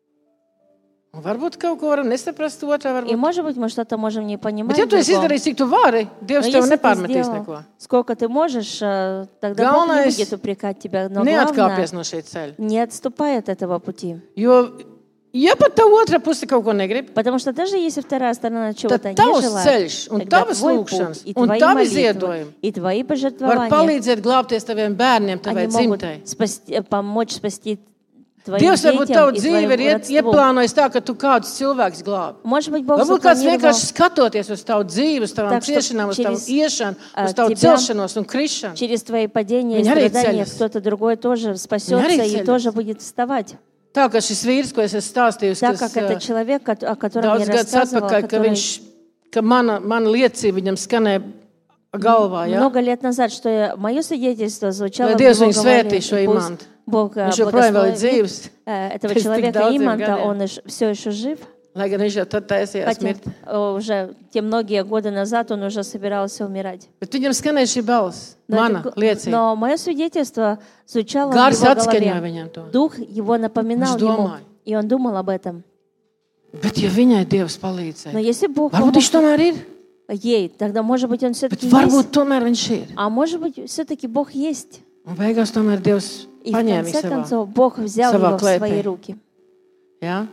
Un varbūt kaut ko varam nesaprast otrā, И, varbūt. может быть, мы что-то можем не понимать. Bet ja tu esi другом. izdarījis, cik tu vari, Но Dievs tev если ты nepārmetīs сделал, neko. сколько ты можешь, э, тогда Бог не Galvenais будет упрекать тебя. Но Neatkāpies главное, no šī ceļa. не отступай от этого пути. Jo, ja pat tā otra puse kaut ko negrib, Потому что даже если вторая сторона чего-то tad не tavs желает, ceļš un тогда tavas твой lūkšanas путь и un твои tavi молитвы, ziedojumi и твои var пожертвования, palīdzēt glābties taviem bērniem, tavai они могут dzimtai. спасти, помочь спасти твоим Dievs varbūt детям tavu и dzīvi твоему ir iet- родству. ieplānojis tā, ka tu kādus cilvēkus glābi. Может быть, Бог Varbūt kāds запланировал, vienkārši skatoties uz tavu dzīvi, uz tavām Так, чтоб ciešanām, uz tavu через, iešanu, а, uz tavu тебя celšanos un krišanu. через твои падения и Viņi arī страдания ceļas. кто-то другой тоже спасется Viņi arī и ceļas. тоже будет вставать. Tā kā šis vīrs, ko es esmu stāstījusi, Так kas как это ā, человек, ко- о котором daudz я gadus рассказывала, atpakaļ, ka, который viņš, ka mana, mana liecība viņam skanēja galvā. Ja? много лет назад, что я- мое свидетельство звучало Lai в Dievs его viņu голове, svētī šo и пусть imantu. Бог э, Viņš joprojām vēl ir благословит dzīvs, э, этого pēc tik человека daudziem Иманта, gadiem. он все еще жив. Lai gan viņš jau tad taisījās Хотя mirt. э, уже те многие годы назад он уже собирался умирать. Bet viņam skanēja šī balss, Но, mana это г- liecība. но мое свидетельство звучало Gars в его atskaņoja голове. viņam to. Дух его напоминал Viņš ему, domāja. и он думал об этом. Bet ja viņai Dievs Но palīdzēja, если Бог varbūt viņš помог tomēr ir, ей, тогда, может быть, он bet все-таки varbūt есть. tomēr viņš ir. А может быть, все-таки Бог есть. Un beigās tomēr Dievs И в paņēma конце viņu savā. концов Бог взял savā его в klēpī. свои руки. Ja?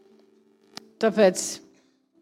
Tāpēc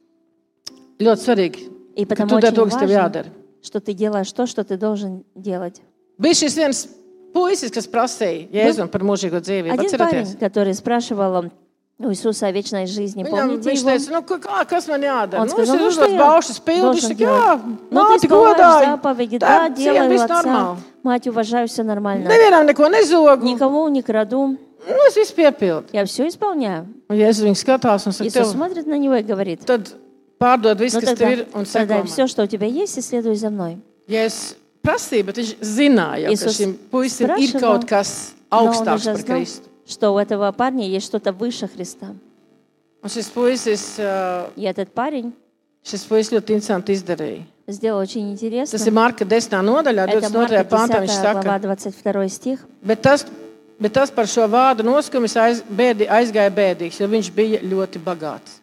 ļoti svarīgi, И ka потому tu dari to, очень kas tev важно, jādara. что ты делаешь то, что ты должен делать. Bija šis viens puisis, kas prasīja Jēzum par mūžīgo dzīvību. Один Atcerieties? парень, который спрашивал у Иисуса о вечной жизни, Viņam, помните viņš его? teica, nu, ko- kā, kas man jādara? Он Nu, сказал, viņš ir ну что uzdos я baušas pildu. Viņš должен saka, делать? jā, Ну, ты māti исполняешь godāji. заповеди, Tā, да, cien, делаю viss отца, normāli. мать уважаю, все нормально. Nevienam neko nezogu. Никому не краду, Nu, es visu piepildu. я все исполняю. Un Jēzus viņu skatās un saka, Иисус tev, смотрит на него и говорит, tad pārdod visu, ну kas tev тогда, ir, un тогда seko man. все, что у тебя есть, и следуй за мной. Ja es prasīju, bet viņš zināja, jau, ka Иисус šim puisim ir спрашивал, kaut kas Но он augstāks уже par знал, Kristu. что у этого парня есть что-то выше Христа. Un šis puisis, ā, И этот парень šis puisis ļoti interesanti izdarīja. сделал очень интересно. Tas ir Marka desmitā nodaļā, Это divdesmit otrajā Марка pantā. Viņš десятая глава, saka, двадцать второй стих. bet tas, bet tas par šo vārdu noskumis aiz, bēdi, aizgāja bēdīgs, jo viņš bija ļoti bagāts.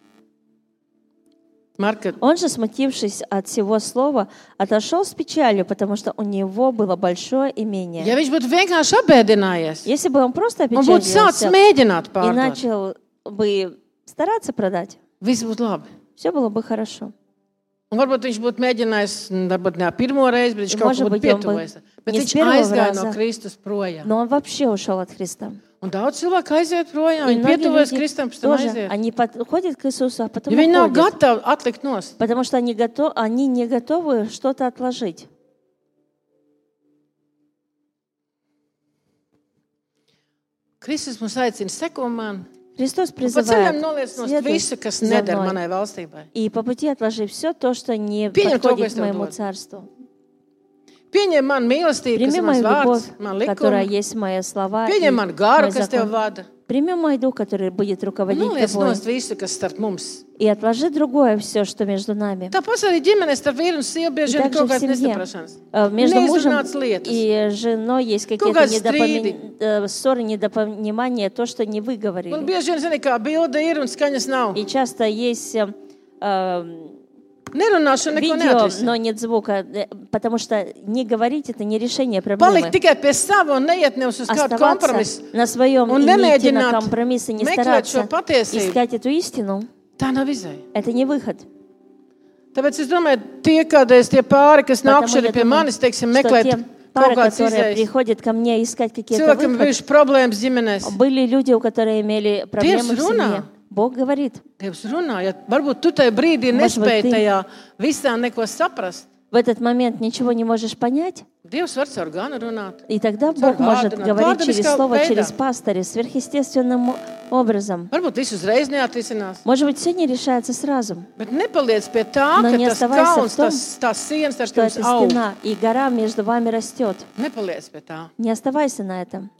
Marka, Он же, смутившись от всего слова, отошел с печалью, потому что у него было большое имение. ja viņš būtu vienkārši apbēdinājies, Если бы он просто un būtu sācis опечалился mēģināt и pārdot, начал бы стараться продать, viss būtu labi. все было бы хорошо. Un varbūt viņš būtu mēģinājis, mm, varbūt ne pirmo reizi, bet viņš И, kaut может ko būtu быть, он бы pietuvojies. Bet не с viņš первого aizgāja no раза, Kristus projām. Но он вообще ушел от Христа. Un daudz cilvēku aiziet projām, И viņi многие pietuvojas люди Kristam, pēc tam тоже, aiziet. они подходят к Иисусу, а потом Ja viņi nav уходят, gatavi atlikt nost. потому что они, готов, они не готовы что-то отложить. Kristus mums aicina, seko man, Христос un pa ceļam призывает, noliec nost следуй visu, kas за neder мной. manai valstībai. И по пути отложи все то, что не Пеняй то, подходит что к моему дает. царству. Pieņem man mīlestību, kas Прими ir mans мою любовь, vārds, man которая likumi. есть мои слова, и Pieņem man garu, мой kas tev закон. vada. Прими мой дух, который будет Un руководить noliec тобой. nost visu, kas starp mums. И отложи другое все, что между нами. Tāpēc arī ģimenes starp vīru un sievu И bieži vien ir также kaut в kādas семье. nesaprašanas. Э, Между мужем Neizrunātas lietas. и женой есть Kaut какие-то kādi недопоми- э, ссоры, недопонимания, то, что не Un выговорили. bieži vien, zini, kā bilde ir un skaņas nav. И часто есть э, э, Nerunāšana neko видео, neatrisina. но нет звука, э, потому что не говорить — это не решение Palikt проблемы. tikai pie sava un neiet nevis uz kādu kompromisu. Оставаться на своем Un и не идти на nemēģināt компромиссы, не meklēt šo стараться patiesību. искать эту истину, Tā nav izēja. это не выход. Tāpēc es domāju, tie kādreiz tie pāri, kas nāk Потому šeit я pie думаю, manis, teiksim, что meklēt те kaut пары, kāds которые izējas. приходят ко мне искать какие-то Cilvēkiem выходы, bijuši problēmas ģimenēs. были люди, у которых имели проблемы в Dievs runā. семье. Бог говорит. Dievs runā, ja varbūt tu tajā brīdī Может быть, nespēji ты- tajā visā neko saprast. В этот момент ничего не можешь понять, Dievs var caur ganu runāt. и тогда Caur Бог может vārdu, говорить vārdu через viskā слово, veidā. через пастыря, сверхъестественным образом. Varbūt viss uzreiz neatrisinās. Может быть, все не решается сразу, Bet nepaliec pie tā, Но ka не tas оставайся kauns, в том, tas, tās sienas ar что jums эта aug. стена и гора между вами растет. Nepaliec pie tā. Не оставайся на этом.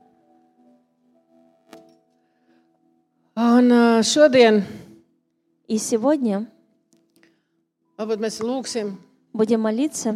Un ā, šodien И сегодня varbūt mēs lūgsim. будем молиться.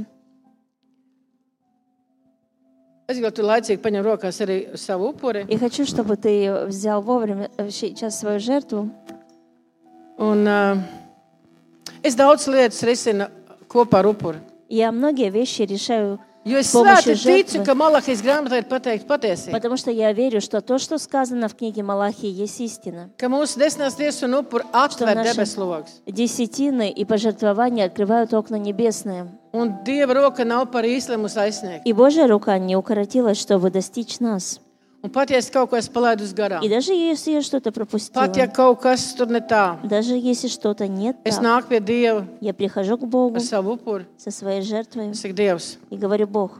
Es gribu, tu laicīgi paņem rokās arī savu upuri. И хочу, чтобы ты взял вовремя э, сейчас свою жертву. Un ā, es daudz lietas risinu kopā ar upuri. Я многие вещи решаю Jo es с помощью svēti ticu, жертвы, ka Malahijas grāmatā ir pateikta patiesība. потому что я верю, что то, что сказано в книге Малахии, есть истина. Ka mūsu desmitās tiesas un upuri atver naši- debesu logus. Десятины и пожертвования открывают окна небесные. Un Dieva roka nav par īsti, lai mūs aizsniegtu. И Божья рука не укоротилась, чтобы достичь нас. Un pat, ja es kaut ko esmu palaidus garām, И даже если я что-то пропустила, pat, ja kaut kas tur ne tā, даже если что-то не es так, nāku pie Dieva я прихожу к Богу ar savu upuri. со своей жертвой Es saku, Dievs, и говорю: Бог,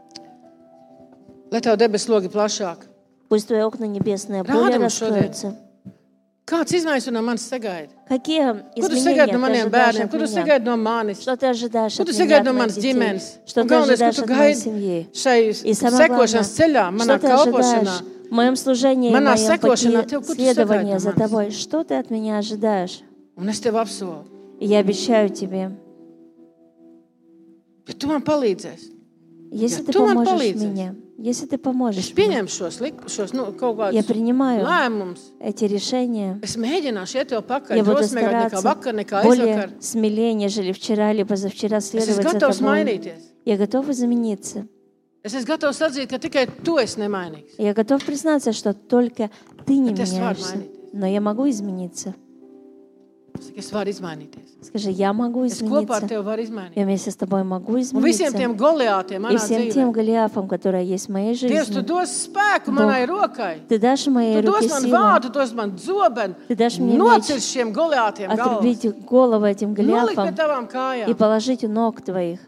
lai Tev debesu logi plašāk. пусть Твои окна небесные Рада более mums šodien. раскроются. Kāds izmaiņas tu no manis sagaidi? Какие Ko tu изменения sagaidi no ты maniem ожидаешь bērniem? от Ko tu меня? sagaidi no manis? Что ты ожидаешь Ko от tu меня, sagaidi от no моих manas детей? ģimenes? Что Un ты galvenais, ko ожидаешь tu от моей gaidi семьи? šai И самое sekošanas ceļā, главное, manā что ты kalpošanā? ожидаешь в моем служении, в Manā моем sekošanā пути Tev, ko tu следования sagaidi за no manis? Тобой? Что ты от меня ожидаешь? Un es Tev apsolu, И я обещаю Тебе, ja Tu man palīdzēsi. если Ja Ты tu man поможешь palīdzēsi. мне, если Ты Es поможешь мне, pieņemšu šos, lik- šos nu, kaut я kādus принимаю lēmumus. эти решения. Es mēģināšu iet Tev pakaļ, Я буду drosmīgāk nekā стараться vakar, nekā более aizvakar. смелее, нежели вчера, либо позавчера Es esmu следовать за gatavs Тобой. mainīties. Я готова измениться. Es esmu gatavs atzīt, ka tikai Tu esi nemainīgs. Я готов признаться, что только Ты не Bet es varu меняешься. mainīties. Но я могу измениться. Es saku, es varu izmainīties. Скажи, я могу Es kopā ar измениться. Tevi varu izmainīties. Я вместе с тобой могу Un visiem измениться. tiem Goliātiem И manā всем dzīvē. тем Голиафам, которые есть в моей Dievs, Tu жизни, dos spēku manai rokai. Ты дашь Tu моей dos руке man силу vārdu, Tu dos man dzobeni. Ты дашь мне Nocirst меч, šiem Goliātiem galvas. отрубить голову этим Nolikt pie Голиафам Tavām и kājām. положить у ног Твоих.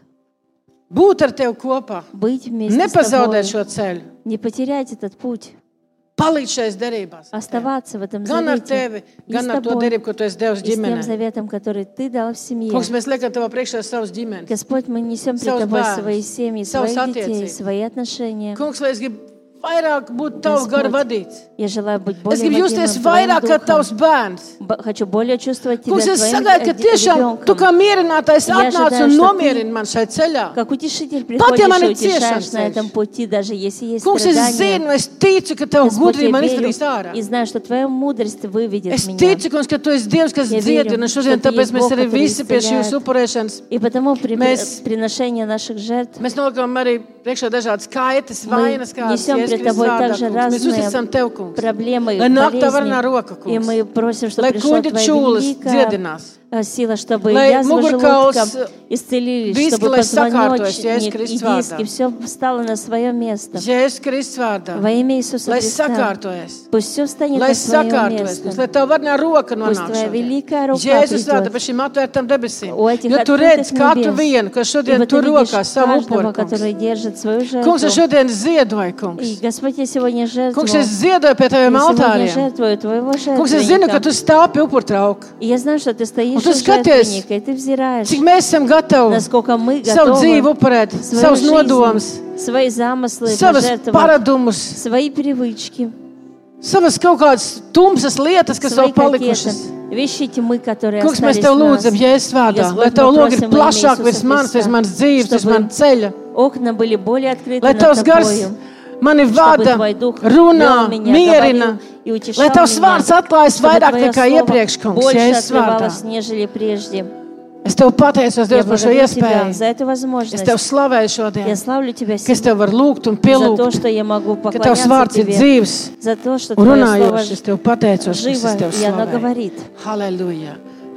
Būt ar Tevi kopā. Быть вместе с Nepazaudēt Тобой. šo ceļu. Не потерять этот путь. Palīdz šais derībās. Оставаться в этом Gan ar завете. Tevi, И gan с ar to тобой. derību, ko Tu esi devis И с тем ģimenei. заветом, который Ты дал в семье. Kungs, mēs liekam Tavā priekšā savus ģimenes. Господь, мы несем пред Savus Тобой bērnus, свои семьи, savas своих детей, attiecības. свои отношения. Kungs, lai es gribu vairāk būt Tavu garu Господь, vadīts. я желаю быть Es более gribu justies водимым Твоим vairāk kā духом. Tavs bērns. Б- Хочу более чувствовать Тебя Kungs, es Твоим sagaidu, ka э, tiešām Tu kā ребенком. mierinātājs Я atnāc ожидаю, un что nomierini man šai ceļā. Как утешитель Pat ja man приходишь и ir утешаешь ciešanas на этом ceļš. пути, даже если есть Kungs, es страдания. zinu, es ticu, ka Tava Господь, gudrība я man верю izdarīs ārā. и знаю, что Твоя мудрость выведет Es меня. ticu, Kungs, ka Tu esi Dievs, kas Я верю, dziedina. что Šodien Ты tāpēc есть mēs Бог, arī который visi pie šīs исцеляет. upurēšanas. И потому при Mēs- приношении наших жертв Mēs nolikām arī priekšā dažādas kaitas, vainas, kādas несем Jēzus пред Kristus Тобой vārdā, также Kungs. Mēs разные uzticam Tev, Kungs. проблемы, Lai nāk Tava varnā болезни. roka, И Kungs. мы просим, чтобы Lai пришла kuģa Твоя čūlas великая dziedinās. э, сила, чтобы Lai язва mugurkauls, желудка исцелились, viski, чтобы lai sakārtojas Jēzus позвоночник и Kristus vārdā. диски, все встало на свое место. Jēzus Kristus vārdā. Во имя Иисуса Lai Христа. sakārtojas. Пусть все встанет Lai на свое sakārtojas, Kungs, место. lai Tava varnā roka Пусть nonāk Твоя šodien. великая рука Jēzus vārdā придет par šīm atvērtām debesīm. у этих Jo Tu открытых redz katru небес. vienu, kas šodien Ибо tur Ты видишь rokā savu каждого, upuru, Kungs. который держит свою Kungs, es жертву. šodien ziedoju, И, Kungs. Господь, я сегодня жертвую. Kungs, es ziedoju pie Taviem Я сегодня altāriem. жертвую Твоего Kungs, es zinu, ka жертвенника. Tu stāvi pie upurtrauka. И я знаю, что Ты стоишь Un tu у skaties, жертвенника, и Ты взираешь, Cik mēs esam gatavi насколько мы savu dzīvi готовы upurēt, свою savus nodomus, жизнь, свои замыслы savas пожертвовать, paradumus, свои привычки, savas kaut kādas tumsas lietas, kas свои vēl palikušas. какие-то вещи тьмы, которые Kungs, mēs остались Tev в нас. lūdzam, Jēzus vārdā, Господь, lai мы Tavu logi ir просим во имя plašāk Иисуса virs manis, Христа, virs manas dzīves, virs чтобы manas ceļa. Окна были более открыты Lai над Tavs gars Тобою, mani чтобы vada, Твой Дух runā, вел меня, mierina, говорил и утешал lai Tavs меня, vārds atklājas чтобы vairāk Твое nekā слово iepriekš, Kungs, больше Jēzus vārdā. открывалось, нежели прежде. Es Tev pateicos, Я Dievs, par šo благодарю Тебя iespēju. за эту Es возможность. Tev slavēju šodien, Я славлю Тебя ka es сегодня Tev varu lūgt un за то, pielūgt, что я могу ka Tavs поклоняться vārds ir Тебе, dzīvs за то, что un Твое Слово runājošs. Es Tev pateicos, ka es живо, Tev и оно slavēju. говорит. Halleluja,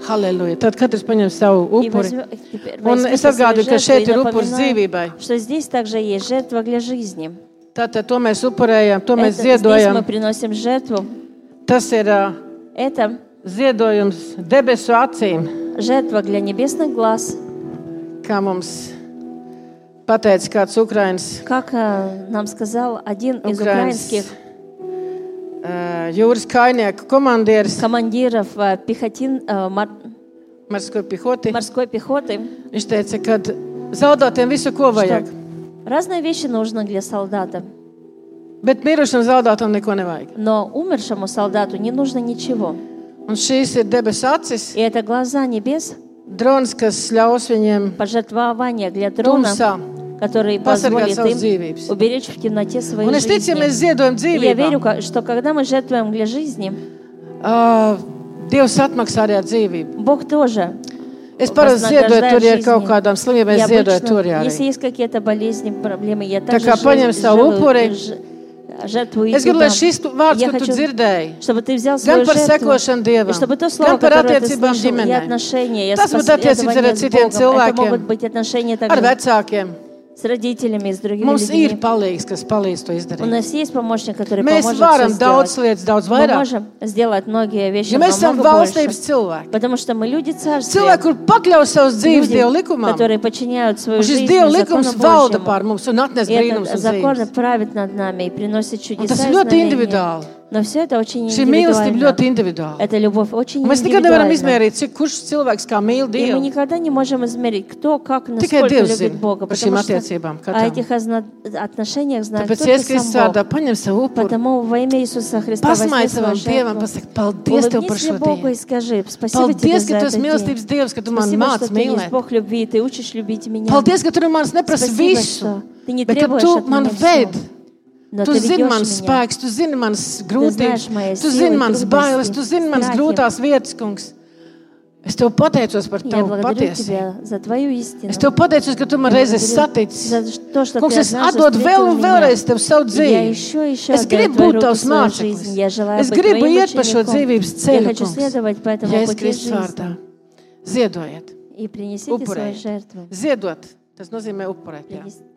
Halleluja. Tad katrs paņem savu И upuri. возьмё- теперь Un возьмите es свои atgādinu, ka жертвы šeit и ir upuris напоминаю, dzīvībai. что здесь также есть жертва для жизни. Tātad to mēs upurējam, to mēs Это, здесь мы ziedojam. приносим жертву. Tas ir ā, Это ziedojums debesu acīm, жертва для небесных глаз. kā mums pateica kāds Ukrainas Как э, нам сказал один из Украинс. украинских ā, jūras kainieku komandieris командиров э, пехотин, э, мор- Marsko pihoti. морской пехоты, Viņš teica, ka zaudātiem visu, ko vajag, что разные вещи нужны для солдата, bet mirušam zaudātam neko nevajag. но умершему солдату не нужно ничего. Un šīs ir debesu acis, И это глаза небес, drons, kas ļaus viņiem пожертвование для дрона, tumsā который pasargāt позволит savas им dzīvības. уберечь в темноте своей Un es ticu, ja mēs жизни. ziedojam И я верю, dzīvību, ка- что когда мы жертвуем для жизни, Dievs atmaksā arī ar dzīvību. Бог тоже. Es parasti ziedoju tur, ja ir kaut жизни. kādām slimībām, И es ziedoju обычно, tur arī. если есть какие-то болезни, проблемы, я Tā также kā paņem жертвую- savu upuri, ж- жертвую и es gribu, туда. lai šis vārds, Я ko tu хочу, dzirdēji, чтобы ты взял gan свою par жертву, sekošanu и Dievam, чтобы то слово, gan par которое ты attiecībām слышал, и ģimenē, отношения, и Tas būtu attiecības arī ar с citiem Богом, это cilvēkiem, могут быть отношения ar также vecākiem. с родителями, с другими Mums ir людьми. palīgs, kas palīdz to У izdarīt. нас есть помощник, который Mēs поможет varam всё daudz сделать. lietas, daudz Мы vairāk. можем сделать многие вещи Ja mēs esam намного больше, valstības cilvēki, потому что мы люди царствия, cilvēki, kur pakļaus savus dzīves люди, Dieva likumam, которые подчиняют свою un šis жизнь Dieva закону likums valda Божьему. pār mums un atnes И brīnums этот un закон dzīves. правит над нами и приносит Un чудеса tas и ļoti знамения. individuāli. Но все это очень Šī mīlestība индивидуально. ļoti individuāla. Эта любовь очень Un mēs nekad nevaram индивидуальна. izmērīt, cik kurš cilvēks kā mīl И мы Dievu. никогда не можем измерить, кто как, Tikai насколько Dievs любит zina Бога. par šīm Потому что attiecībām. о katram. этих озна- отношениях знает Tāpēc, только Jēzus Kristus сам vārdā Бог. paņem savu upuru, Потому во имя Иисуса Христа возьми pasmaic свою savam Dievam, жертву. pasaka, paldies Tev par Улыбнись šo Богу и dienu. скажи, спасибо тебе Paldies, за ka Tu этот esi день. mīlestības Dievs, ka Tu man Спасибо, māc что ты есть mīlēt. Бог любви, и ты учишь любить меня. Paldies, ka Tu no manis neprasi Спасибо, visu, что ты не bet ka требуешь Tu от man меня ved. всё. Но Tu ты zini ведешь mans меня. spēks, Tu zini manas знаешь мои grūtības, Tu силы, zini manas bailes, трудности, Tu zini manas страхи. grūtās vietas, kungs. Es Tev pateicos par Я Tavu благодарю patiesību. Тебя за Твою истину. Es Tev pateicos, ka Tu man Я reiz esi благодарю saticis. за то, что Kungs, Ты es однажды atdodu vēl встретил un меня. vēlreiz Tev savu И я dzīvi. еще, еще Es отдаю gribu Твои būt руки Tavs свою māceklis. жизнь. Я желаю Es быть gribu Твоим iet pa šo учеником. dzīvības Я ceļu, хочу kungs. следовать по этому Jēzus пути Kristus жизни. vārdā. Ziedojiet, И принесите свою upurējiet. жертву. Ziedot, tas nozīmē upurēt. jā. Принес-